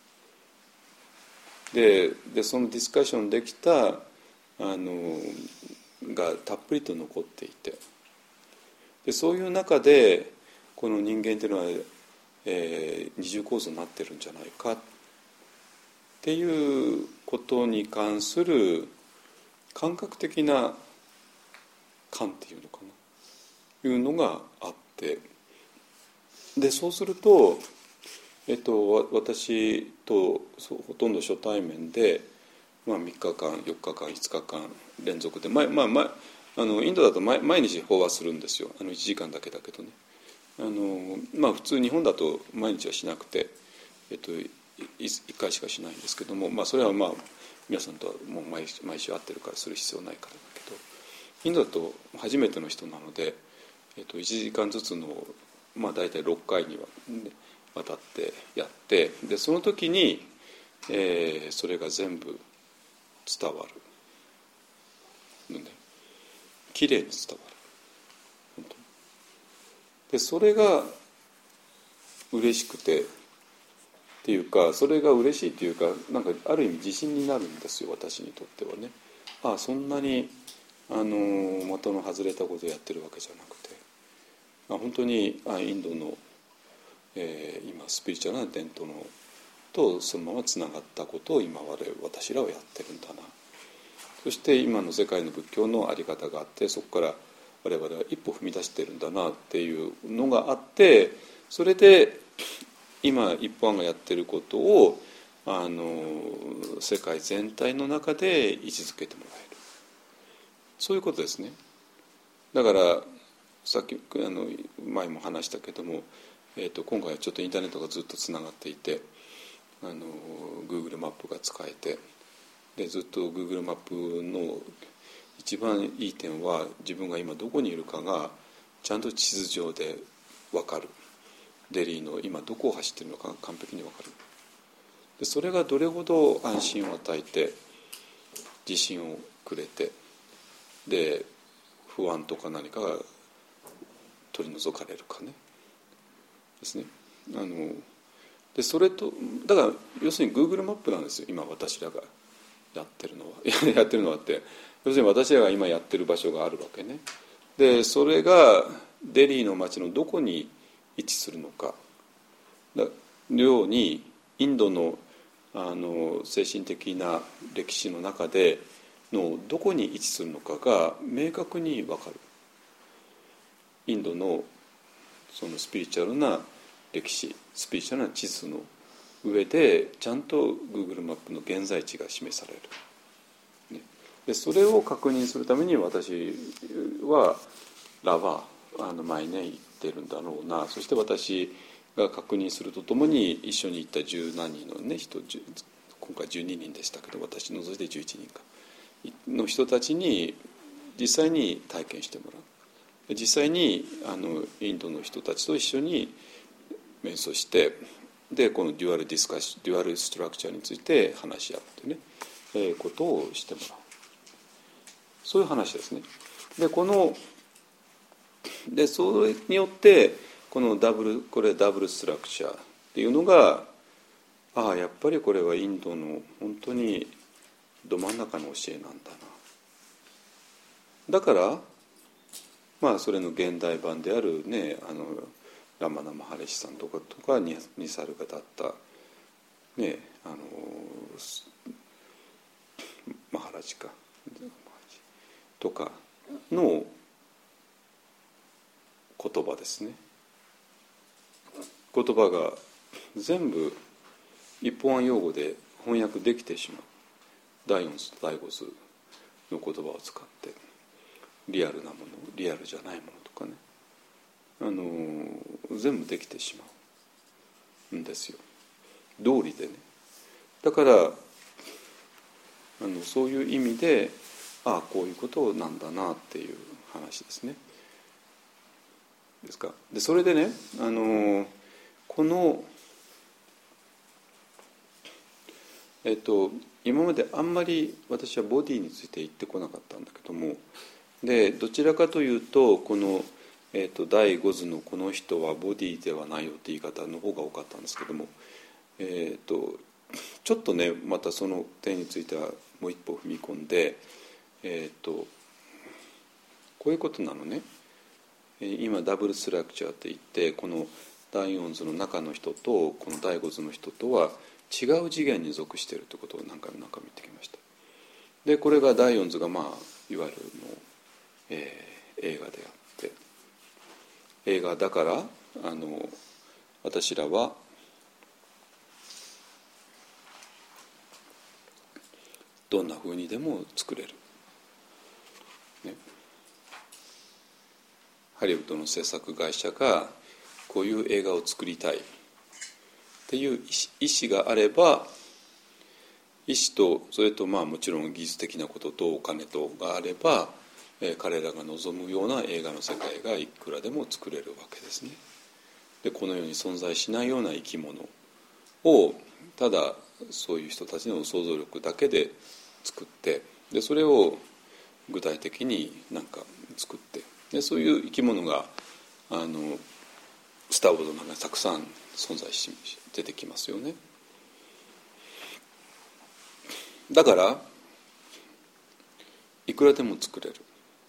で, でそのディスカッションできたあのがたっぷりと残っていて、でそういう中でこの人間というのは、えー、二重構造になってるんじゃないかっていうことに関する感覚的な感っていうのかな、いうのがあって、でそうすると、えっと、私とほとんど初対面で、まあ、みっかかんよっかかんいつかかん連続で、まあまあまあ、あのインドだと 毎, 毎日法話するんですよ。あのいちじかんだけだけどね、あの、まあ、普通日本だと毎日はしなくて、えっと、いっかいしかしないんですけども、まあ、それはまあ皆さんとはもう 毎, 毎週会ってるからする必要ないからだけど、インドだと初めての人なので、えっと、いちじかんずつの、まあ、大体ろっかいには、ね、渡ってやって、でその時に、えー、それが全部伝わるので、きれいに伝わる。本当にでそれが嬉しくてっていうか、それが嬉しいっていうか、なんかある意味自信になるんですよ、私にとってはね。ああ、そんなにあの的の外れたことをやってるわけじゃなくて、あ本当にあインドのえー、今スピリチュアルな伝統のとそのままつながったことを今我々私らはやってるんだな。そして今の世界の仏教の在り方があって、そこから我々は一歩踏み出してるんだなっていうのがあって、それで今一般がやってることをあの世界全体の中で位置づけてもらえる、そういうことですね。だからさっきあの前も話したけども、えー、と今回はちょっとインターネットがずっとつながっていて、あの Google マップが使えて、でずっと Google マップの一番いい点は、自分が今どこにいるかがちゃんと地図上で分かる。デリーの今どこを走っているのかが完璧に分かる。でそれがどれほど安心を与えて自信をくれて、で不安とか何かが取り除かれるかねですね。あのでそれとだから要するに Google マップなんですよ、今私らがやってるのはやってるのはって、要するに私らが今やってる場所があるわけね。でそれがデリーの街のどこに位置するのかのように、インドのあの精神的な歴史の中でのどこに位置するのかが明確に分かる。インドのそのスピリチュアルな歴史、スピリチュアルな地図の上でちゃんと Google マップの現在地が示される、ね、でそれを確認するために私はらはあの前ね言ってるんだろうな。そして私が確認するとともに一緒に行った十何人のね人、今回じゅうににんでしたけど、私除いてじゅういちにんかの人たちに実際に体験してもらう。実際にあのインドの人たちと一緒に瞑想して、でこのデュアルディスカッション、デュアルストラクチャーについて話し合ってね、えー、ことをしてもらう、そういう話ですね。でこのでそれによってこのダブルこれダブルストラクチャーっていうのが、ああやっぱりこれはインドの本当にど真ん中の教えなんだな。だからまあそれの現代版であるね、あのラマナ・マハレシさんとかとかニサルガダッタね、あのマハラジかとかの言葉ですね。言葉が全部一本案用語で翻訳できてしまう。第四図と第五図の言葉を使ってリアルなもの、リアルじゃないものとかね、あの全部できてしまうんですよ。道理でね。だからあのそういう意味で、ああこういうことなんだなっていう話ですね。ですか。でそれでね、あのこのえっと今まであんまり私はボディについて言ってこなかったんだけども、でどちらかというとこの、えっと、だいご図のこの人はボディではないよって言い方の方が多かったんですけども、えっとちょっとねまたその点についてはもう一歩踏み込んで、えっとこういうことなのね。今ダブルストラクチャーって言ってこのだいよん図の中の人とこのだいご図の人とは違う次元に属しているということを何回も何回も言ってきました。でこれがだいよん図がまあいわゆるの、えー、映画であって映画だからあの私らはどんな風にでも作れる、ね、ハリウッドの制作会社がこういう映画を作りたいっていう意思があれば、意思とそれとまあもちろん技術的なこととお金とがあれば、えー、彼らが望むような映画の世界がいくらでも作れるわけですね。でこの世に存在しないような生き物をただそういう人たちの想像力だけで作って、でそれを具体的になんか作って、でそういう生き物があのスター・ウォーズの中にたくさん存在し出てきますよね。だからいくらでも作れる。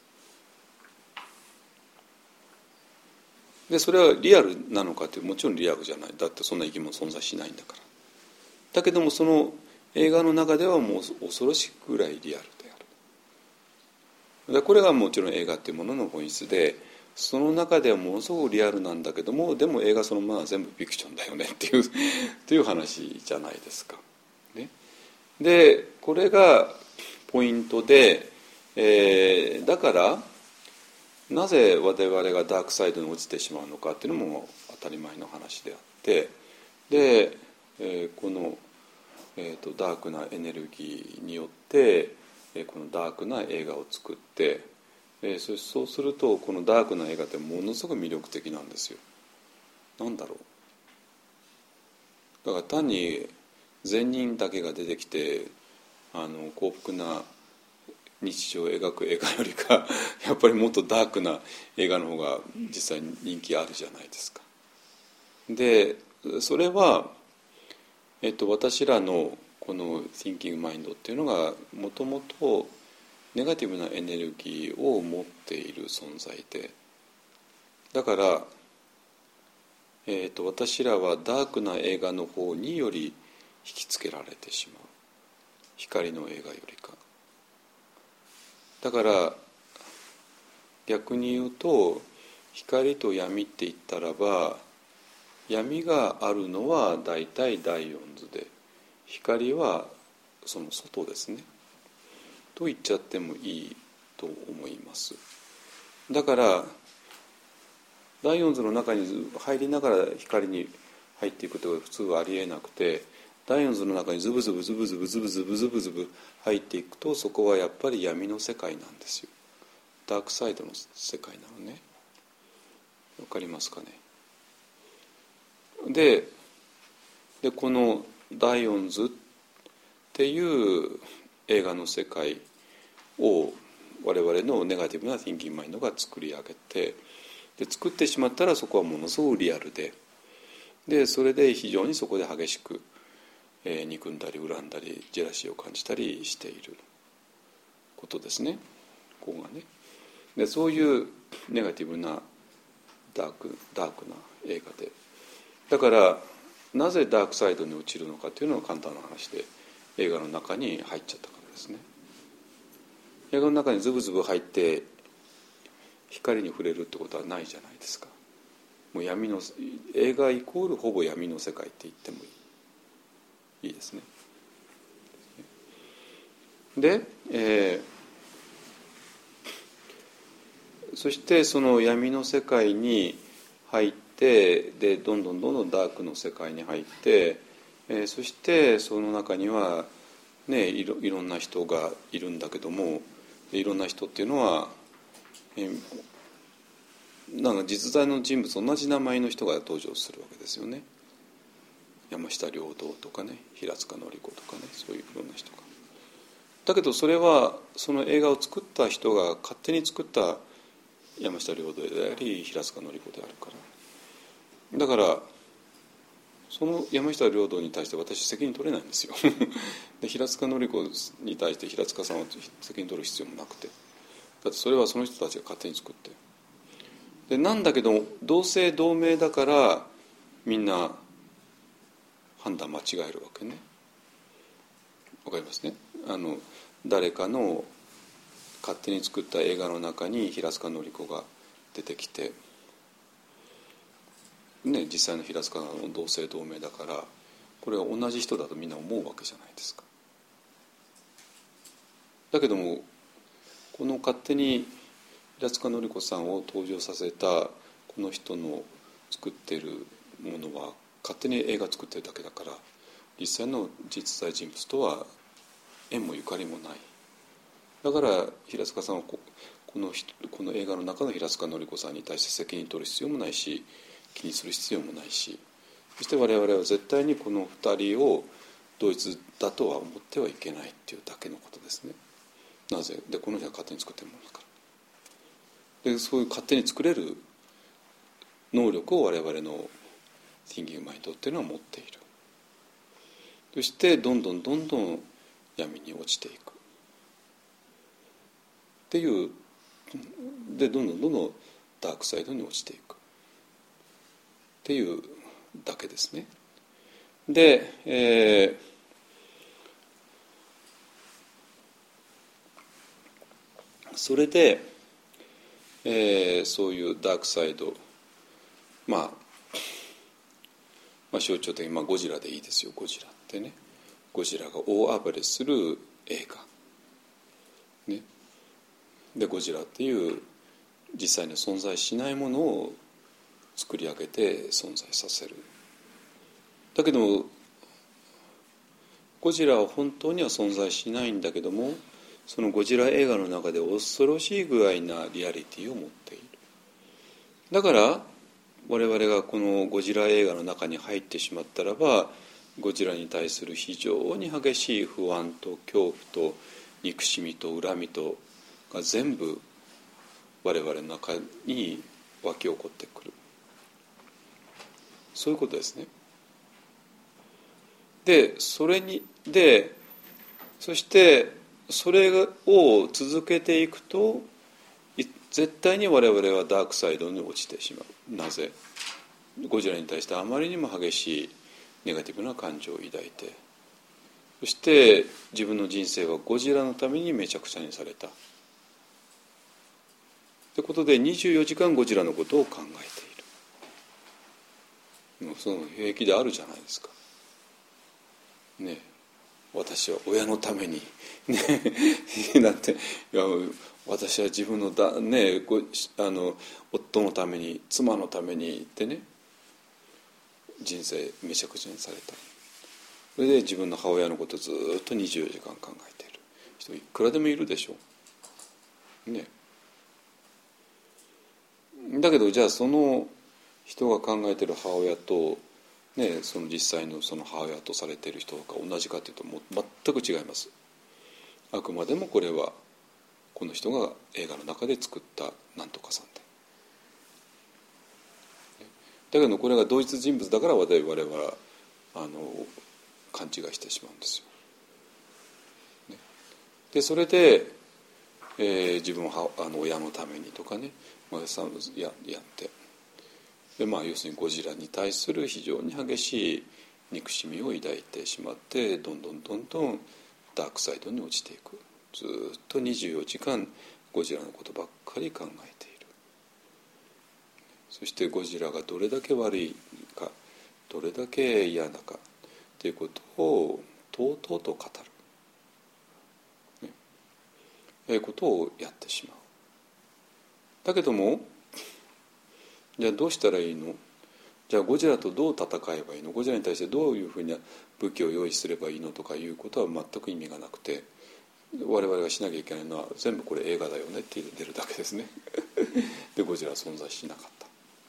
でそれはリアルなのかっていう、もちろんリアルじゃない。だってそんな生き物存在しないんだから。だけどもその映画の中ではもう恐ろしくぐらいリアルである。でこれがもちろん映画っていうものの本質で、その中ではものすごくリアルなんだけども、でも映画そのまま全部フィクションだよねっていうっていう話じゃないですか。ね、でこれがポイントで、えー、だからなぜ我々がダークサイドに落ちてしまうのかっていうのも当たり前の話であって、で、えー、この、えーと、ダークなエネルギーによって、えー、このダークな映画を作って、えー、そそうするとこのダークな映画ってものすごく魅力的なんですよ。なんだろう。だから単に善人だけが出てきてあの幸福な日常を描く映画よりかやっぱりもっとダークな映画の方が実際に人気あるじゃないですか。でそれは、えっと、私らのこの Thinking Mind っていうのがもともとネガティブなエネルギーを持っている存在で、だから、えっと、私らはダークな映画の方により引きつけられてしまう、光の映画よりか。だから逆に言うと光と闇って言ったらば、闇があるのは大体だいよん図で、光はその外ですねと言っちゃってもいいと思います。だからだいよん図の中に入りながら光に入っていくことが普通はありえなくて、だいよん図の中にズブズブズブズブズブズブズブズブ入っていくと、そこはやっぱり闇の世界なんですよ。ダークサイドの世界なのね。わかりますかね。で、でこのだいよん図っていう映画の世界を我々のネガティブな Thinking Mind が作り上げて、で作ってしまったらそこはものすごくリアルで、でそれで非常にそこで激しく、えー、憎んだり恨んだりジェラシーを感じたりしていることですね。ここがね。でそういうネガティブなダークダークな映画で、だからなぜダークサイドに落ちるのかというのが簡単な話で、映画の中に入っちゃったからですね。映画の中にズブズブ入って光に触れるってことはないじゃないですか。もう闇の映画イコールほぼ闇の世界って言ってもいい、いいですね。で、えー、そしてその闇の世界に入ってでどんどんどんどんダークの世界に入って、えー、そしてその中には、ね、いろ、いろんな人がいるんだけども、いろんな人っていうのは、えーなんか実在の人物同じ名前の人が登場するわけですよね。山下良道とかね、平塚典子とかね、そういういろんな人が。だけどそれはその映画を作った人が勝手に作った山下良道であり平塚典子であるから、だからその山下良道に対して私責任取れないんですよで平塚典子に対して平塚さんは責任取る必要もなくて、だってそれはその人たちが勝手に作ってで、なんだけど同姓同名だからみんな判断間違えるわけね。わかりますね。あの誰かの勝手に作った映画の中に平塚典子が出てきて、ね、実際の平塚の同姓同名だからこれは同じ人だとみんな思うわけじゃないですか。だけどもこの勝手に平塚典子さんを登場させたこの人の作っているものは勝手に映画作ってるだけだから、実際の実在人物とは縁もゆかりもない。だから平塚さんは こ, こ, の人この映画の中の平塚典子さんに対して責任取る必要もないし、気にする必要もないし、そして我々は絶対にこのふたりを同一だとは思ってはいけないっていうだけのことですね。なぜでこの人が勝手に作ってるものだから。でそういう勝手に作れる能力を我々の Thinking Mind っていうのは持っている。そしてどんどんどんどん闇に落ちていくっていうでどんどんどんどんダークサイドに落ちていくっていうだけですね。で、えー、それでえー、そういうダークサイド、まあ、まあ象徴的に、まあ、ゴジラでいいですよ。ゴジラってね、ゴジラが大暴れする映画、ね、でゴジラっていう実際に存在しないものを作り上げて存在させる。だけどゴジラは本当には存在しないんだけども、そのゴジラ映画の中で恐ろしい具合なリアリティを持っている。だから我々がこのゴジラ映画の中に入ってしまったらば、ゴジラに対する非常に激しい不安と恐怖と憎しみと恨みとが全部我々の中に湧き起こってくる。そういうことですね。でそれにでそしてそれを続けていくと絶対に我々はダークサイドに落ちてしまう。なぜ？ゴジラに対してあまりにも激しいネガティブな感情を抱いて、そして自分の人生はゴジラのためにめちゃくちゃにされたということでにじゅうよじかんゴジラのことを考えている。もうその平気であるじゃないですかね。私は親のためにねだっていや私は自分のだ、ね、ごあの夫のために妻のためにってね人生めちゃくちゃにされた。それで自分の母親のことをずっとにじゅうよじかん考えている人いくらでもいるでしょうね。だけどじゃあその人が考えている母親とね、その実際のその母親とされている人が同じかというともう全く違います。あくまでもこれはこの人が映画の中で作ったなんとかさんで、だけどこれが同一人物だから我々はあの勘違いしてしまうんですよ。でそれで、えー、自分はあの親のためにとかね、まあ、や, やってで、まあ、要するにゴジラに対する非常に激しい憎しみを抱いてしまって、どんどんどんどんダークサイドに落ちていく。ずっとにじゅうよじかんゴジラのことばっかり考えている。そしてゴジラがどれだけ悪いか、どれだけ嫌なかということをとうとうと語る、ね、えいうことをやってしまう。だけども、じゃあどうしたらいいの？じゃあゴジラとどう戦えばいいの？ゴジラに対してどういうふうな武器を用意すればいいのとかいうことは全く意味がなくて、我々がしなきゃいけないのは全部これ映画だよねって出るだけですねでゴジラは存在しなかった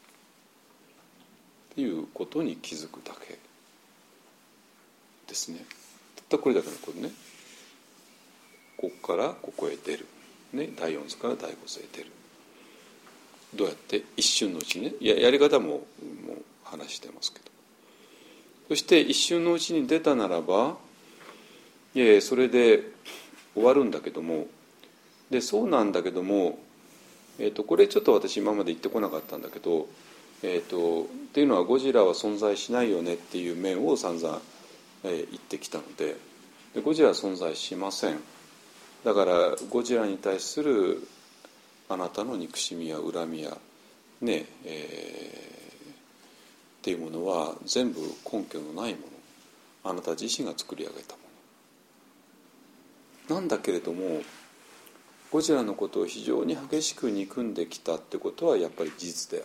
っていうことに気づくだけですね。たったこれだけのことね。ここからここへ出る、ね、だいよん図からだいご図へ出る。どうやって？一瞬のうちにね、や, やり方ももう話してますけど、そして一瞬のうちに出たならば、いやいやそれで終わるんだけども、でそうなんだけども、えー、とこれちょっと私今まで言ってこなかったんだけど、えー、とっていうのはゴジラは存在しないよねっていう面を散々、えー、言ってきたの で, でゴジラは存在しません。だからゴジラに対するあなたの憎しみや恨みやねえー、っていうものは全部根拠のないもの、あなた自身が作り上げたものなんだけれども、ゴジラのことを非常に激しく憎んできたってことはやっぱり事実であって、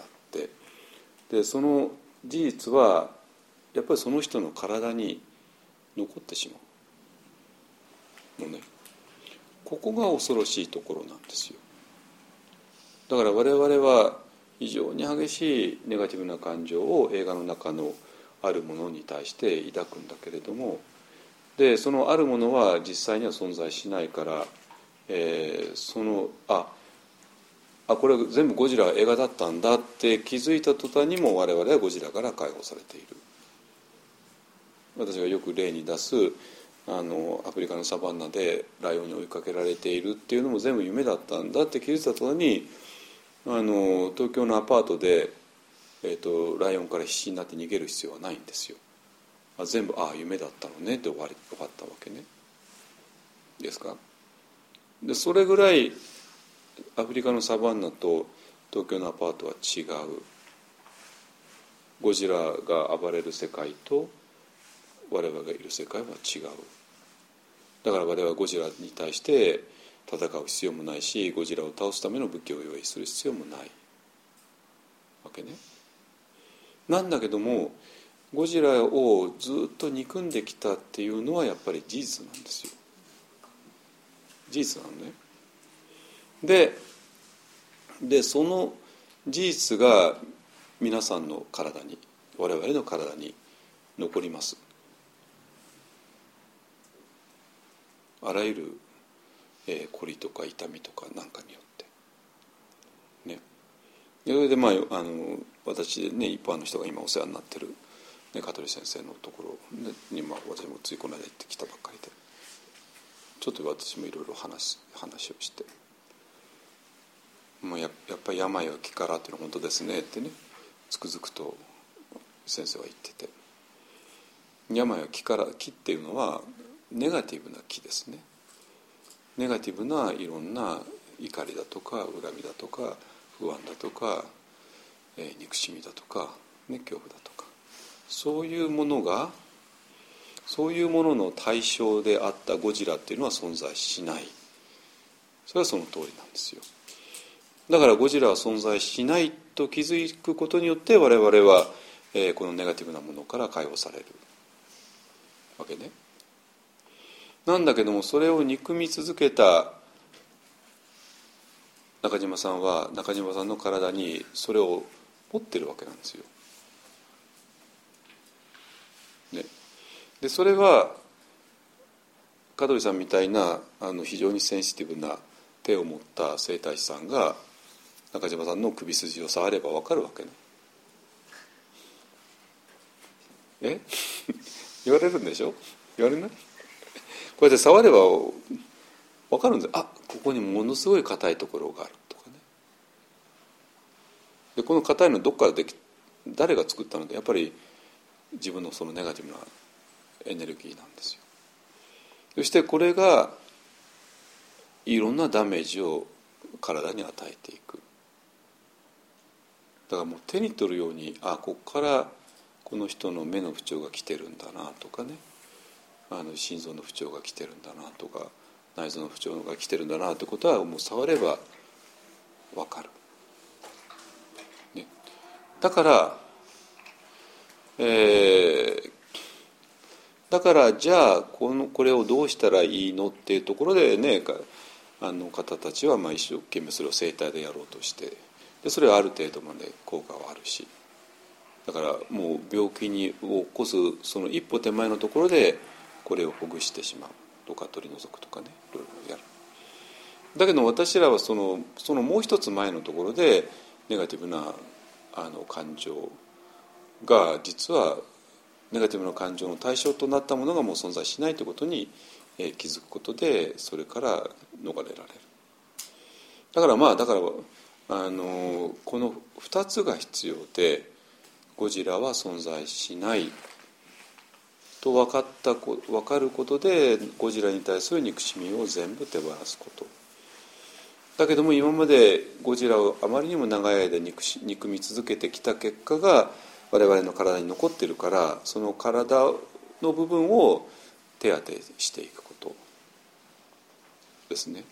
でその事実はやっぱりその人の体に残ってしまうのね。ここが恐ろしいところなんですよ。だから我々は非常に激しいネガティブな感情を映画の中のあるものに対して抱くんだけれども、でそのあるものは実際には存在しないから、えー、そのああこれ全部ゴジラは映画だったんだって気づいた途端にも我々はゴジラから解放されている。私がよく例に出すあのアフリカのサバンナでライオンに追いかけられているっていうのも全部夢だったんだって気づいた途端に、あの東京のアパートで、えーと、ライオンから必死になって逃げる必要はないんですよ。あ全部ああ夢だったのねって終わり終わったわけね。ですか。でそれぐらいアフリカのサバンナと東京のアパートは違う。ゴジラが暴れる世界と我々がいる世界は違う。だから我々はゴジラに対して戦う必要もないし、ゴジラを倒すための武器を用意する必要もないわけね。なんだけどもゴジラをずっと憎んできたっていうのはやっぱり事実なんですよ。事実なのね。で、でその事実が皆さんの体に、我々の体に残ります。あらゆる、えー、凝りとか痛みとかなんかによってね。それでまああの私ね一般の人が今お世話になってる、ね、香取先生のところに、まあ、私もついこの間行ってきたばっかりで、ちょっと私もいろいろ話話をして、もう や, やっぱり病は気からっていうのは本当ですねってね、つくづくと先生は言ってて、病は気から、気っていうのはネガティブな気ですね。ネガティブないろんな怒りだとか恨みだとか不安だとか、えー、憎しみだとか、ね、恐怖だとか、そういうものがそういうものの対象であったゴジラっていうのは存在しない。それはその通りなんですよ。だからゴジラは存在しないと気づくことによって我々は、えー、このネガティブなものから解放されるわけね。なんだけどもそれを憎み続けた中島さんは中島さんの体にそれを持ってるわけなんですよ。ね、でそれは香取さんみたいなあの非常にセンシティブな手を持った整体師さんが中島さんの首筋を触れば分かるわけね。え言われるんでしょ。言われない？こうやって触れば分かるんですよ。あ、ここにものすごい硬いところがあるとかね。でこの硬いのどっからでき誰が作ったので、やっぱり自分のそのネガティブなエネルギーなんですよ。そしてこれがいろんなダメージを体に与えていく。だからもう手に取るように、あ、ここからこの人の目の不調が来てるんだなとかね、あの心臓の不調が来てるんだなとか、内臓の不調が来てるんだなってことはもう触れば分かる、ね、だから、えー、だからじゃあこのこれをどうしたらいいのっていうところでね、あの方たちはまあ一生懸命それを整体でやろうとして、でそれはある程度まで効果はあるし、だからもう病気にを起こすその一歩手前のところでこれをほぐしてしまうとか取り除くとかね、いろいろやる。だけど私らはそのそのもう一つ前のところでネガティブなあの感情が実はネガティブな感情の対象となったものがもう存在しないということに、えー、気づくことでそれから逃れられる。だからまあだからあのこのふたつが必要で、ゴジラは存在しないと分かった分かることでゴジラに対する憎しみを全部手放すこと。だけども今までゴジラをあまりにも長い間 憎し、憎み続けてきた結果が我々の体に残っているから、その体の部分を手当てしていくことですね。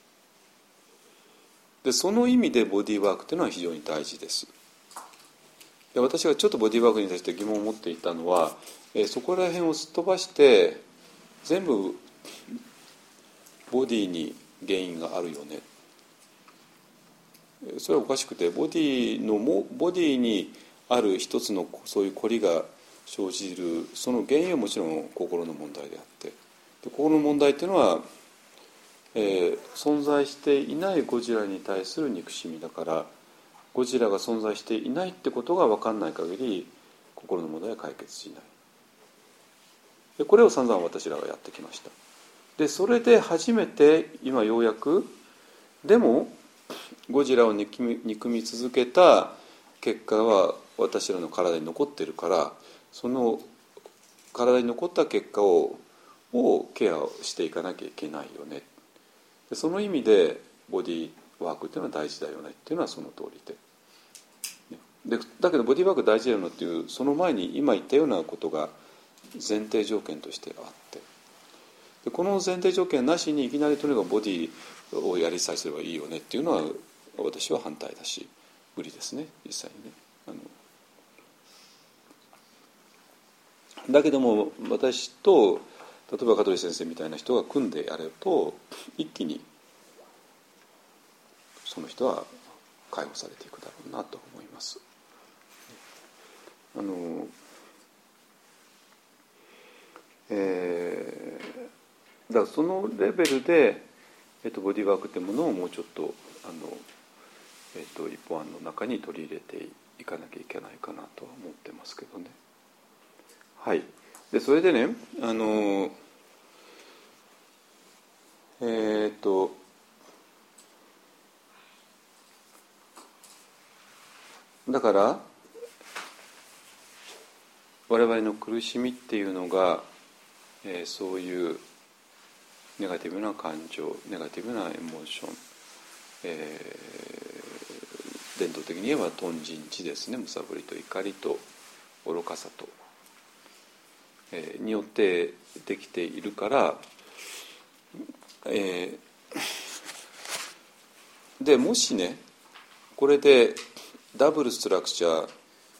でその意味でボディーワークというのは非常に大事です。で私がちょっとボディーワークに対して疑問を持っていたのは、えー、そこら辺をすっ飛ばして全部ボディに原因があるよね。それはおかしくて、ボディのボディにある一つのそういう凝りが生じるその原因はもちろん心の問題であって、で心の問題というのは、えー、存在していないゴジラに対する憎しみだから、ゴジラが存在していないってことが分かんない限り心の問題は解決しない。でこれを散々私らはやってきました。でそれで初めて今ようやく、でもゴジラを憎み、憎み続けた結果は私らの体に残っているから、その体に残った結果ををケアしていかなきゃいけないよね。でその意味でボディワークっていうのは大事だよねっていうのはその通りで、でだけどボディワーク大事だよねっていうその前に今言ったようなことが前提条件としてあって、でこの前提条件なしにいきなりとにかくボディをやりさえすればいいよねっていうのは私は反対だし無理ですね、実際にね。あのだけども私と例えば香取先生みたいな人が組んでやると一気にその人は解放されていくだろうなと思います。あの、えー、だからそのレベルで、えっと、ボディワークっていうものをもうちょっとあの、えっと、一本案の中に取り入れていかなきゃいけないかなとは思ってますけどね。はい。でそれでね、あのえっとだから我々の苦しみっていうのが、えー、そういうネガティブな感情、ネガティブなエモーション、えー、伝統的に言えば貪瞋痴ですね、むさぼりと怒りと愚かさと、えー、によってできているから、えー、でもしねこれでダブルストラクチャー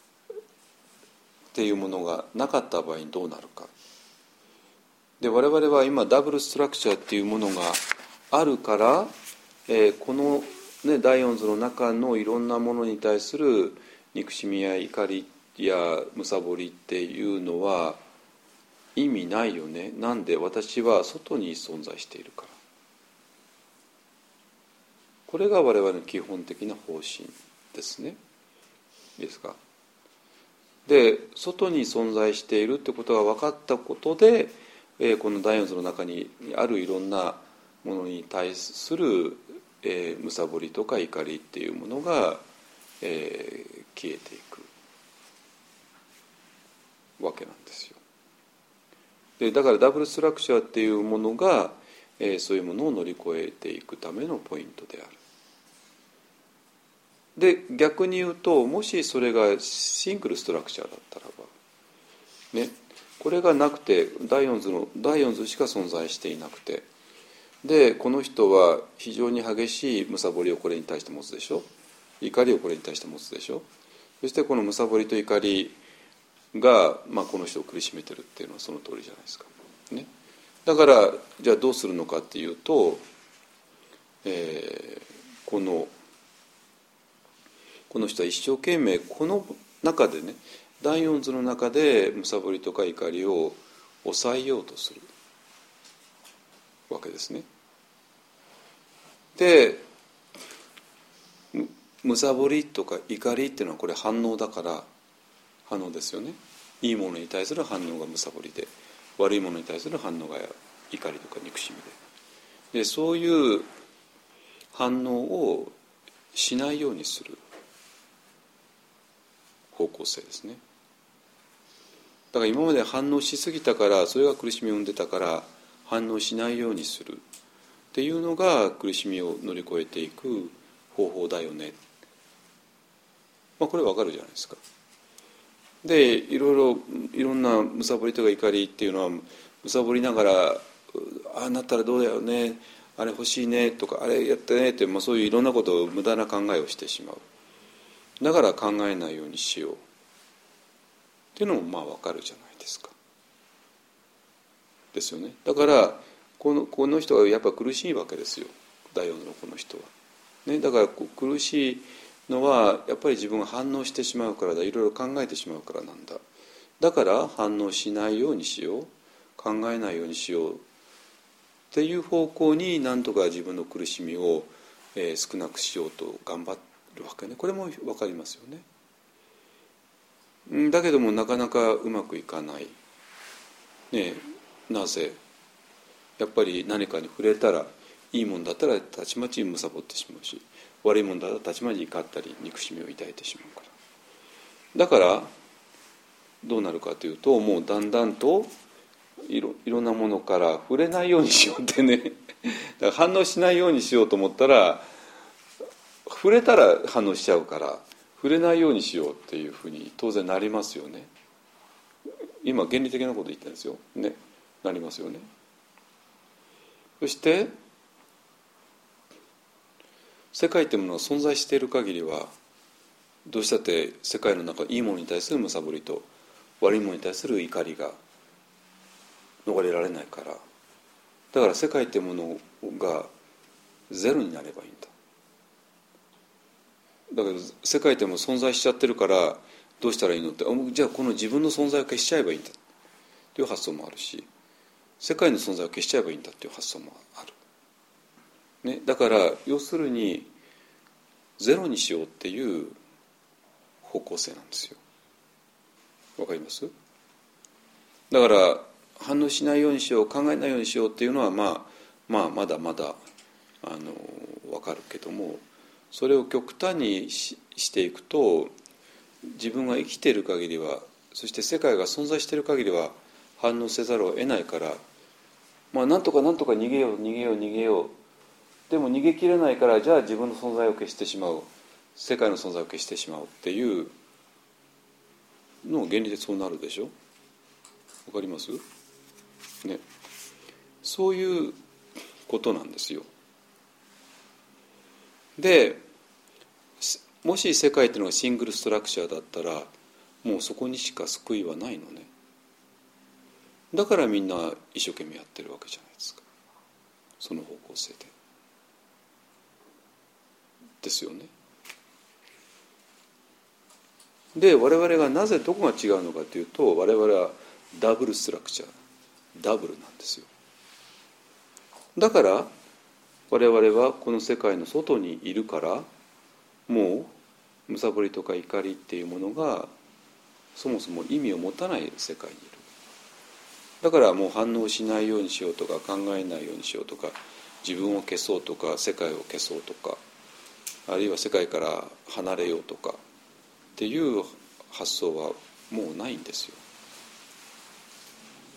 っていうものがなかった場合にどうなるか。で我々は今ダブルストラクチャーっていうものがあるから、えー、この、ね、第四図の中のいろんなものに対する憎しみや怒りやむさぼりっていうのは意味ないよね。なんで私は外に存在しているから。これが我々の基本的な方針ですね。いいですか。で外に存在しているってことが分かったことで、えー、この第四図の中にあるいろんなものに対する、えー、むさぼりとか怒りっていうものが、えー、消えていく。 わけなんですよ。でだからダブルストラクチャーっていうものが、えー、そういうものを乗り越えていくためのポイントである。で逆に言うと、もしそれがシングルストラクチャーだったらばね、これがなくて第四図の第四図しか存在していなくて、でこの人は非常に激しい貪りをこれに対して持つでしょ、怒りをこれに対して持つでしょ。そしてこの貪りと怒りが、まあ、この人を苦しめてるっていうのはその通りじゃないですか、ね、だからじゃあどうするのかっていうと、えー、このこの人は一生懸命この中でね、第四図の中で貪りとか怒りを抑えようとするわけですね。で貪りとか怒りっていうのはこれ反応だから、反応ですよね。いいものに対する反応が貪りで、悪いものに対する反応が怒りとか憎しみで、でそういう反応をしないようにする方向性ですね。だから今まで反応しすぎたから、それが苦しみを生んでたから反応しないようにするっていうのが苦しみを乗り越えていく方法だよね。まあこれわかるじゃないですか。でいろいろいろんな貪りとか怒りっていうのは、貪りながらああなったらどうだよね、あれ欲しいねとか、あれやってねって、まあ、そういういろんなことを無駄な考えをしてしまう。だから考えないようにしようっていうのもまあわかるじゃないですか。ですよね。だからこのこの人はやっぱ苦しいわけですよ、第四のこの人は、ね、だから苦しいのはやっぱり自分が反応してしまうからだ、いろいろ考えてしまうからなんだ。だから反応しないようにしよう、考えないようにしようっていう方向になんとか自分の苦しみを、えー、少なくしようと頑張るわけね。これも分かりますよね。だけどもなかなかうまくいかない、ね、なぜ？やっぱり何かに触れたら、いいもんだったらたちまち貪ってしまうし、悪いもんだったらたちまち怒ったり憎しみを抱いてしまうから。だからどうなるかというと、もうだんだんとい ろ, いろんなものから触れないようにしようってねだから反応しないようにしようと思ったら、触れたら反応しちゃうから、触れないようにしようっていうふうに当然なりますよね。今原理的なこと言ってるんですよ、ね、なりますよね。そして世界というものが存在している限りは、どうしたって世界の中、いいものに対する貪りと悪いものに対する怒りが逃れられないから、だから世界というものがゼロになればいいんだ。だけど世界というもの存在しちゃってるからどうしたらいいのって、じゃあこの自分の存在を消しちゃえばいいんだという発想もあるし、世界の存在を消しちゃえばいいんだという発想もある、ね、だから要するにゼロにしようっていう方向性なんですよ。わかります？だから反応しないようにしよう、考えないようにしようっていうのは、まあ、まあまだまだあの分かるけども、それを極端に し, していくと、自分が生きている限りは、そして世界が存在している限りは反応せざるを得ないから、まあ、なんとかなんとか逃げよう逃げよう逃げよう、でも逃げきれないから、じゃあ自分の存在を消してしまう、世界の存在を消してしまうっていうの原理でそうなるでしょ。わかりますね。そういうことなんですよ。でもし世界っていうのがシングルストラクチャーだったら、もうそこにしか救いはないのね。だからみんな一生懸命やってるわけじゃないですか、その方向性で。ですよね。で我々がなぜどこが違うのかというと、我々はダブルストラクチャー、ダブルなんですよ。だから我々はこの世界の外にいるから、もう貪りとか怒りっていうものがそもそも意味を持たない世界にいる。だからもう反応しないようにしようとか、考えないようにしようとか、自分を消そうとか、世界を消そうとか、あるいは世界から離れようとかっていう発想はもうないんですよ。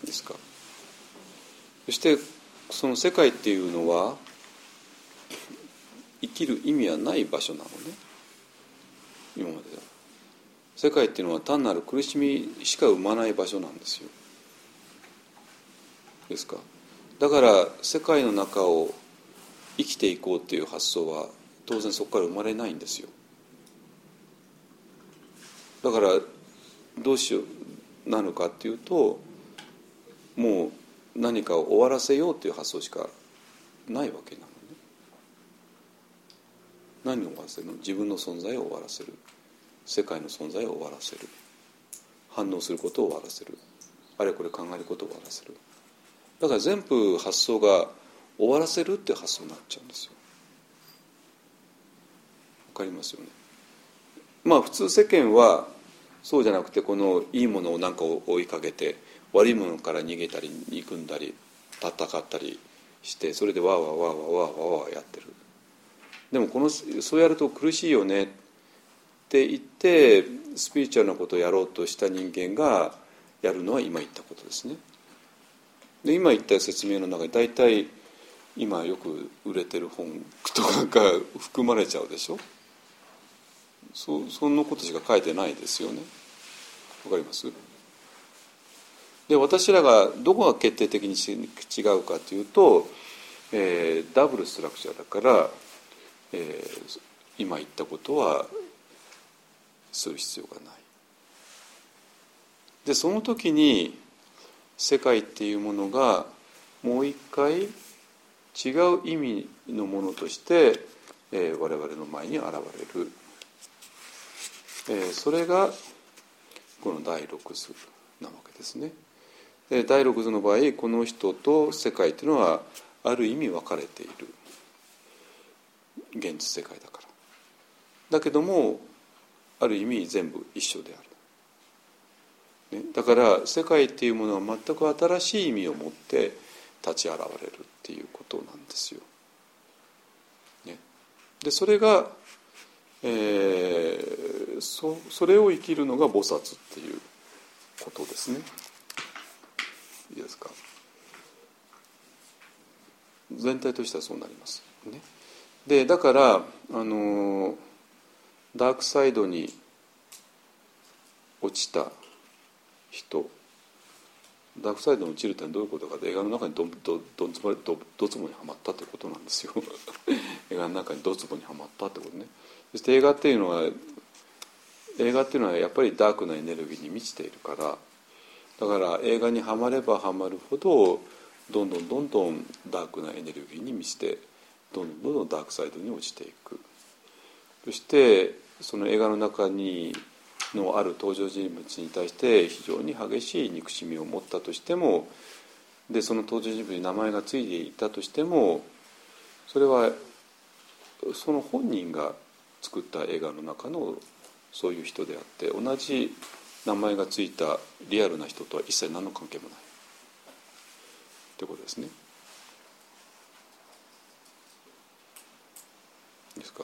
ですか。そしてその世界っていうのは生きる意味はない場所なのね。今までは世界っていうのは単なる苦しみしか生まない場所なんですよ。ですか。だから世界の中を生きていこうっていう発想は当然そこから生まれないんですよ。だからどうしようなのかっていうと、もう何かを終わらせようという発想しかないわけなのね。何を終わらせるの？自分の存在を終わらせる、世界の存在を終わらせる、反応することを終わらせる、あれこれ考えることを終わらせる。だから全部発想が終わらせるっていう発想になっちゃうんですよ。わかりますよね。まあ普通世間はそうじゃなくて、このいいものを何か追いかけて悪いものから逃げたり憎んだり戦ったりして、それでわーわーわーわーわーわーわーやってる。でもこのそうやると苦しいよねって言ってスピリチュアルなことをやろうとした人間がやるのは今言ったことですね。で今言った説明の中に大体今よく売れてる本とかが含まれちゃうでしょ。そ, そんなことしか書いてないですよね。わかります？で私らがどこが決定的に違うかというと、えー、ダブルストラクチャーだから、えー、今言ったことはする必要がない。でその時に世界っていうものがもう一回違う意味のものとして、えー、我々の前に現れる、えー、それがこの第六図なわけですね。で第六図の場合、この人と世界というのはある意味分かれている現実世界だから。だけどもある意味全部一緒である、ね、だから世界っていうものは全く新しい意味を持って立ち現れるっていうことなんですよ、ね、でそれが、えー、そ, それを生きるのが菩薩っていうことですね。いいですか。全体としてはそうなります、ね、でだからあのダークサイドに落ちた人、ダークサイドに落ちるってどういうことかで、映画の中にどどどつぼにはまったということなんですよ映画の中にドツボにはまったってことね。そして映画っていうのは映画っていうのはやっぱりダークなエネルギーに満ちているから、だから映画にはまればはまるほどどんどんどんどんダークなエネルギーに満ちて、どんどんどんどんダークサイドに落ちていく。そしてその映画の中にのある登場人物に対して非常に激しい憎しみを持ったとしても、でその登場人物に名前がついていたとしても、それはその本人が作った映画の中のそういう人であって、同じ名前がついたリアルな人とは一切何の関係もないということですね。いいですか。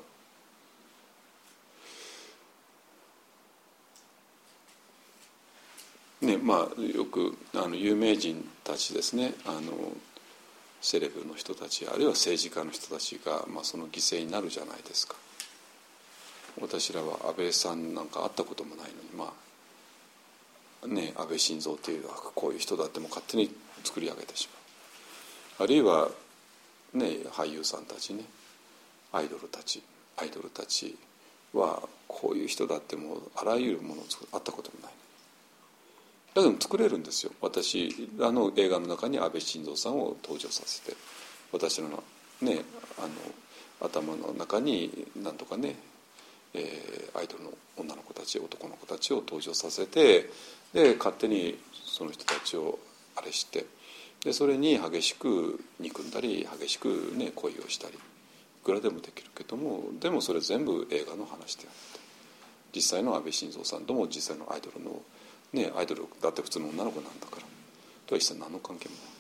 ね、まあよくあの有名人たちですね、あのセレブの人たちあるいは政治家の人たちが、まあ、その犠牲になるじゃないですか。私らは安倍さんなんか会ったこともないのに、まあね、安倍晋三っていうのはこういう人だっても勝手に作り上げてしまう。あるいは、ね、俳優さんたちね、アイドルたちアイドルたちはこういう人だってもうあらゆるものを作る、会ったこともない。だけど作れるんですよ。私らの映画の中に安倍晋三さんを登場させて、私の、ね、あの頭の中になんとかね、えー、アイドルの女の子たち男の子たちを登場させて、で勝手にその人たちをあれして、でそれに激しく憎んだり激しく、ね、恋をしたりいくらでもできるけども、でもそれ全部映画の話であって、実際の安倍晋三さんとも実際のアイドルのね、アイドルだって普通の女の子なんだからとは一切何の関係もない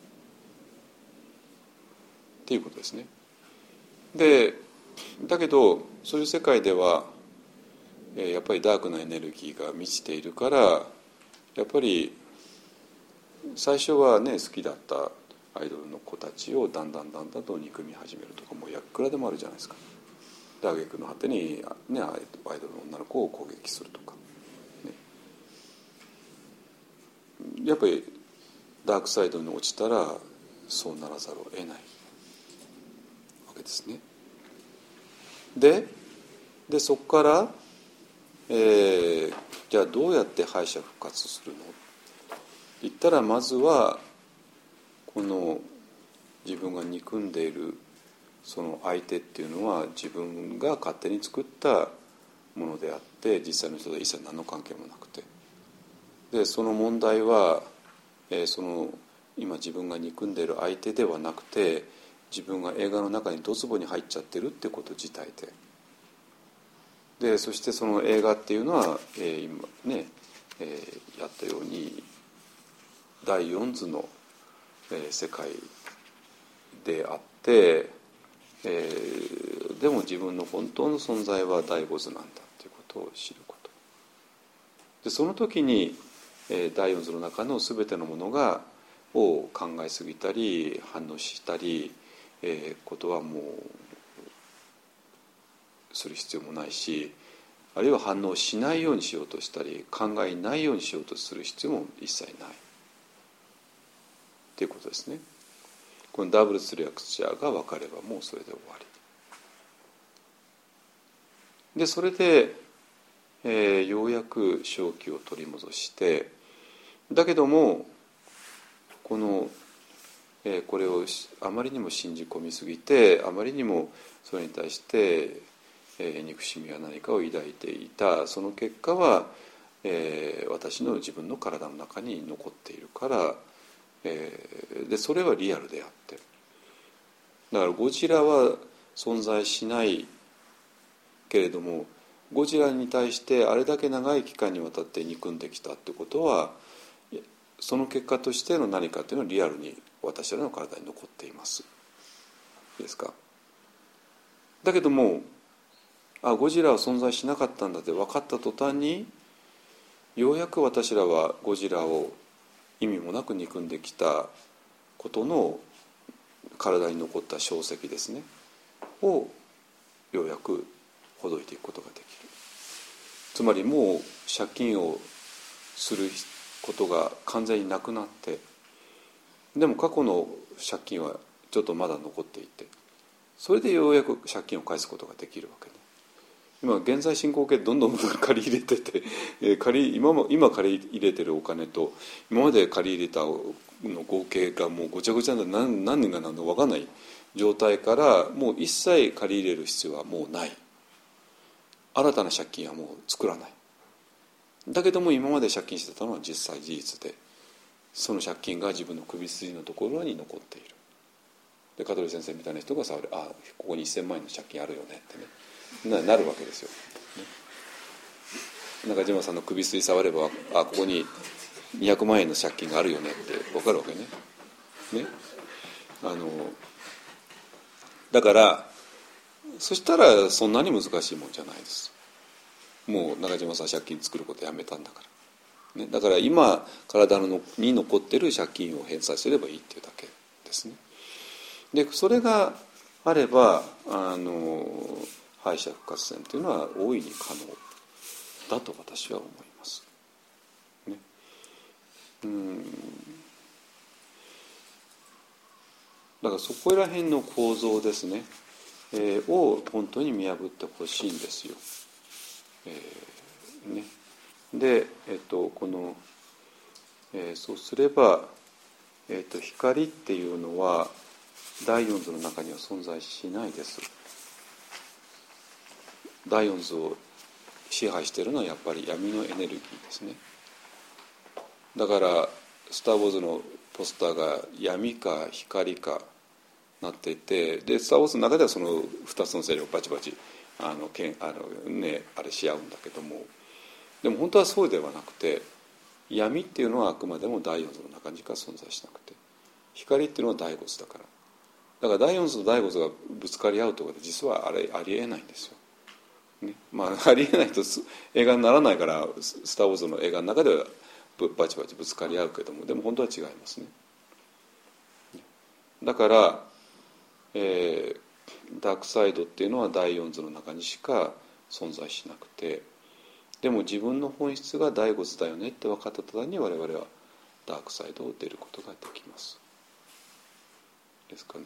っていうことですね。でだけどそういう世界では、えー、やっぱりダークなエネルギーが満ちているから、やっぱり最初はね好きだったアイドルの子たちをだんだんだんだんと憎み始めるとかもういくらでもあるじゃないですか。で挙句の果てに、ね、アイドルの女の子を攻撃するとか、ね、やっぱりダークサイドに落ちたらそうならざるを得ないわけですね。で、でそこから、えー、じゃあどうやって敗者復活するのって言ったら、まずはこの自分が憎んでいるその相手っていうのは自分が勝手に作ったものであって、実際の人と一切何の関係もなくて、でその問題は、えー、その今自分が憎んでいる相手ではなくて、自分が映画の中にドツボに入っちゃってるってこと自体で、でそしてその映画っていうのは、えー、今ね、えー、やったようにだいよん図の、えー、世界であって、えー、でも自分の本当の存在はだいご図なんだということを知ること。でその時に、えー、だいよん図の中の全てのものがを考えすぎたり反応したり、えー、ことはもうする必要もないし、あるいは反応しないようにしようとしたり考えないようにしようとする必要も一切ないということですね。このダブルスレクチャーが分かればもうそれで終わりで、それで、えー、ようやく正気を取り戻して、だけどもこの、えー、これをあまりにも信じ込みすぎて、あまりにもそれに対して、えー、憎しみや何かを抱いていた、その結果は、えー、私の自分の体の中に残っているから、えー、でそれはリアルであって、だからゴジラは存在しないけれども、ゴジラに対してあれだけ長い期間にわたって憎んできたってことは、その結果としての何かっていうのはリアルに私らの体に残っています。いいですか。だけども、あ、ゴジラは存在しなかったんだって分かった途端に、ようやく私らはゴジラを意味もなく憎んできたことの体に残った証跡ですねをようやくほどいていくことができる。つまりもう借金をすることが完全になくなって、でも過去の借金はちょっとまだ残っていて、それでようやく借金を返すことができるわけね。今現在進行形でどんどん借り入れてて、えー、借り 今, も今借り入れてるお金と今まで借り入れたの合計がもうごちゃごちゃで 何, 何年が何だか分かんない状態から、もう一切借り入れる必要はもうない。新たな借金はもう作らない。だけども今まで借金してたのは実際事実で、その借金が自分の首筋のところに残っている。で香取先生みたいな人が触る、あ、ここにせんまんえんの借金あるよねってね な, なるわけですよ、ね、中島さんの首筋触れば、あ、ここににひゃくまんえんの借金があるよねって分かるわけね。ね、あのだからそしたらそんなに難しいもんじゃないです。もう中島さん借金作ることやめたんだから、ね、だから今体のに残ってる借金を返済すればいいっていうだけですね。でそれがあれば、あの敗者復活戦というのは大いに可能だと私は思います、ね、うんだからそこら辺の構造ですね、えー、を本当に見破ってほしいんですよ、えーね、で、えっと、この、えー、そうすれば、えっと、光っていうのはだいよん図の中には存在しないです。だいよん図を支配しているのはやっぱり闇のエネルギーですね。だからスター・ウォーズのポスターが闇か光かなっていて、でスター・ウォーズの中ではそのふたつの勢力バチバチあのけんあの、ね、あれし合うんだけども、でも本当はそうではなくて、闇っていうのはあくまでもだいよん図の中にしか存在しなくて、光っていうのはだいご図だから、だからだいよん図とだいご図がぶつかり合うとかで実はあれありえないんですよ、ね。まあありえないと映画にならないから、スター・ウォーズの映画の中ではバチバチぶつかり合うけども、でも本当は違いますね。だから、えー、ダークサイドっていうのは第四図の中にしか存在しなくて、でも自分の本質が第五図だよねって分かった途端に我々はダークサイドを出ることができます。ですかね。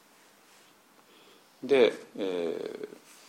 で、え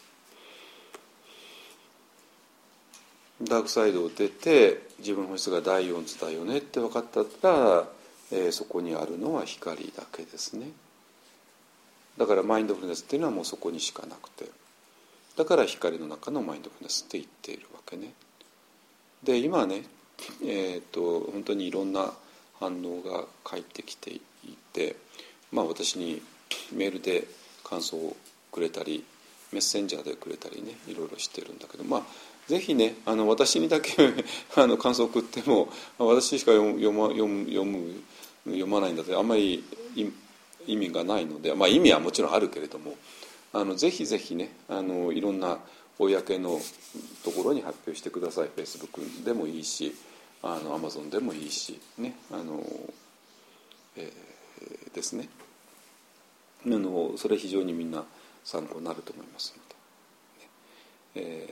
ー、ダークサイドを出て自分の本質が第四図だよねって分かったら、えー、そこにあるのは光だけですね。だからマインドフルネスっていうのはもうそこにしかなくて、だから光の中のマインドフルネスって言っているわけね。で今ね、えー、と本当にいろんな反応が返ってきていて、まあ、私にメールで感想をくれたりメッセンジャーでくれたりね、いろいろしてるんだけど、まあぜひね、あの私にだけあの感想を送っても私しか読む読ま読む読む読まないんだってあんまり意味がないので、まあ意味はもちろんあるけれども、あのぜひぜひね、あのいろんな公のところに発表してください。 Facebook でもいいし、あの Amazon でもいいしね、あの、えー、ですね、あのそれ非常にみんな参考になると思いますので、ね、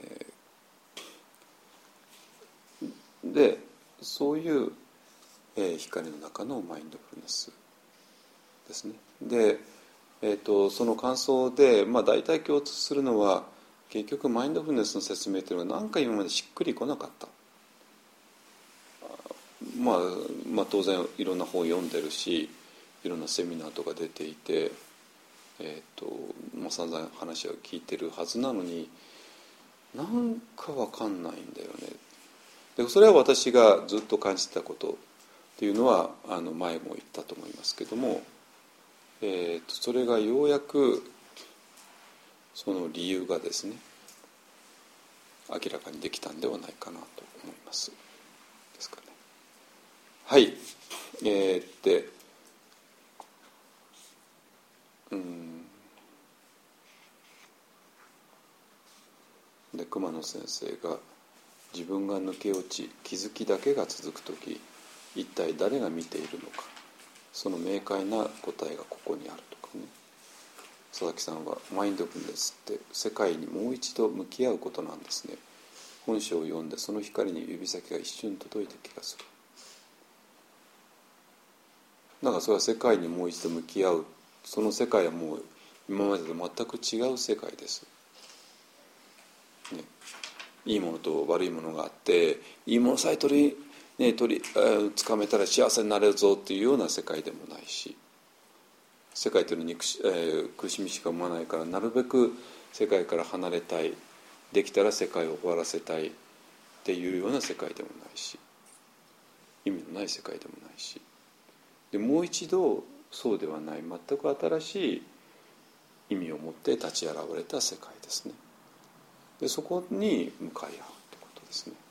えー、でそういう、えー、光の中のマインドフルネスですね。で、えー、とその感想で、まあ、大体共通するのは結局マインドフルネスの説明というのは何か今までしっくりこなかった。まあ、まあ当然いろんな本を読んでるし、いろんなセミナーとか出ていて、えーとまあ、散々話は聞いてるはずなのになんか分かんないんだよね。でそれは私がずっと感じてたことっていうのはあの前も言ったと思いますけども、えーとそれがようやくその理由がですね明らかにできたんではないかなと思いますですかね。はい、えー、でうんで熊野先生が自分が抜け落ち気づきだけが続くとき一体誰が見ているのか、その明快な答えがここにあるとかね。佐々木さんはマインドフルネスって世界にもう一度向き合うことなんですね。本書を読んでその光に指先が一瞬届いた気がする。だからそれは世界にもう一度向き合う、その世界はもう今までと全く違う世界です、ね、いいものと悪いものがあって、いいものさえ取り、ね、取り、えー、掴めたら幸せになれるぞっていうような世界でもないし、世界というのは憎し、えー、苦しみしか生まないからなるべく世界から離れたい、できたら世界を終わらせたいっていうような世界でもないし、意味のない世界でもないし、でもう一度そうではない全く新しい意味を持って立ち現れた世界ですね。でそこに向かい合うってことですね。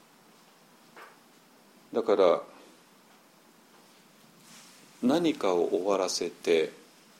だから何かを終わらせて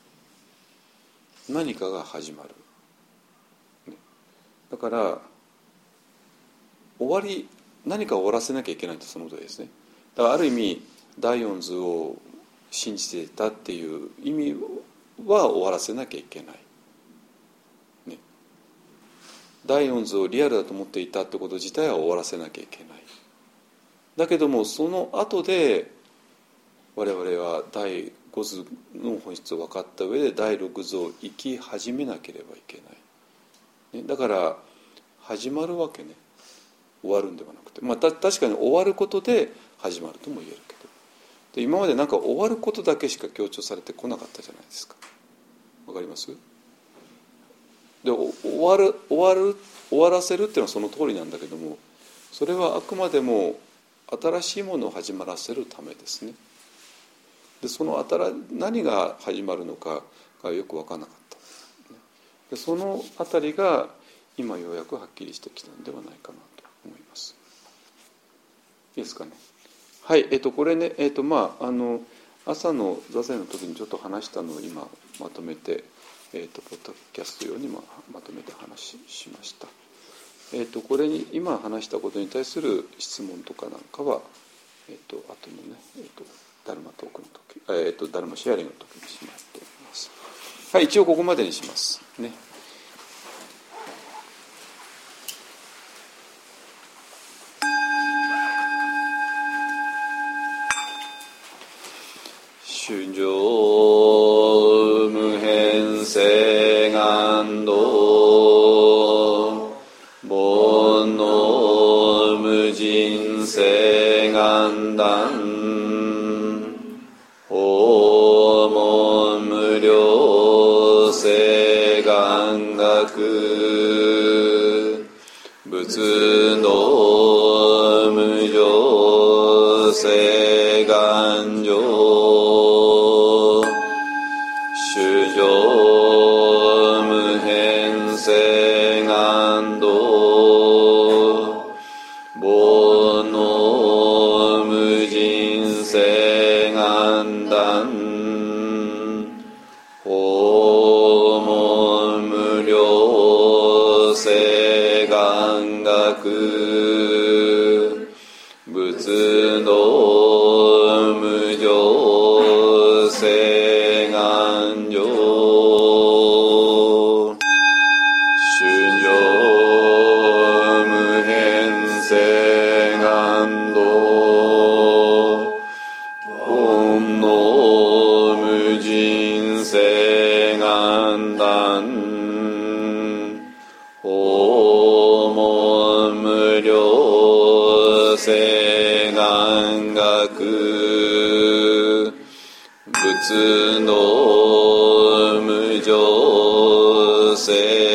何かが始まる、ね、だから終わり何かを終わらせなきゃいけないってそのことですね。だからある意味第四図を信じていたっていう意味は終わらせなきゃいけない、ね、第四図をリアルだと思っていたってこと自体は終わらせなきゃいけない。だけどもその後で我々は第五図の本質を分かった上で第六図を生き始めなければいけない、ね、だから始まるわけね、終わるんではなくて、まあ、た確かに終わることで始まるとも言えるけど、で今までなんか終わることだけしか強調されてこなかったじゃないですか。わかります？で終わる終わる終わらせるっていうのはその通りなんだけども、それはあくまでも新しいものを始まらせるためですね。でその新何が始まるのかがよく分からなかった。でそのあたりが今ようやくはっきりしてきたのではないかなと思います。いいですかね。はい、えっとこれね、えっとまああの朝の座禅の時にちょっと話したのを今まとめて、えっとポッドキャスト用にままとめて話しました。えっとこれに今話したことに対する質問とかなんかは、 えっと後のね、えっとダルマトークの時、えっとダルマシェアリングの時にしますと思います。はい、一応ここまでにしますね。衆生無変性願道煩悩無尽性願断訪問無量性願学仏道無常性願上衆生無変性願道煩悩無尽性願断訪問無量性願学仏道無常性願上衆生無変性願道煩悩無尽性願断訪問無量性願学仏道無常性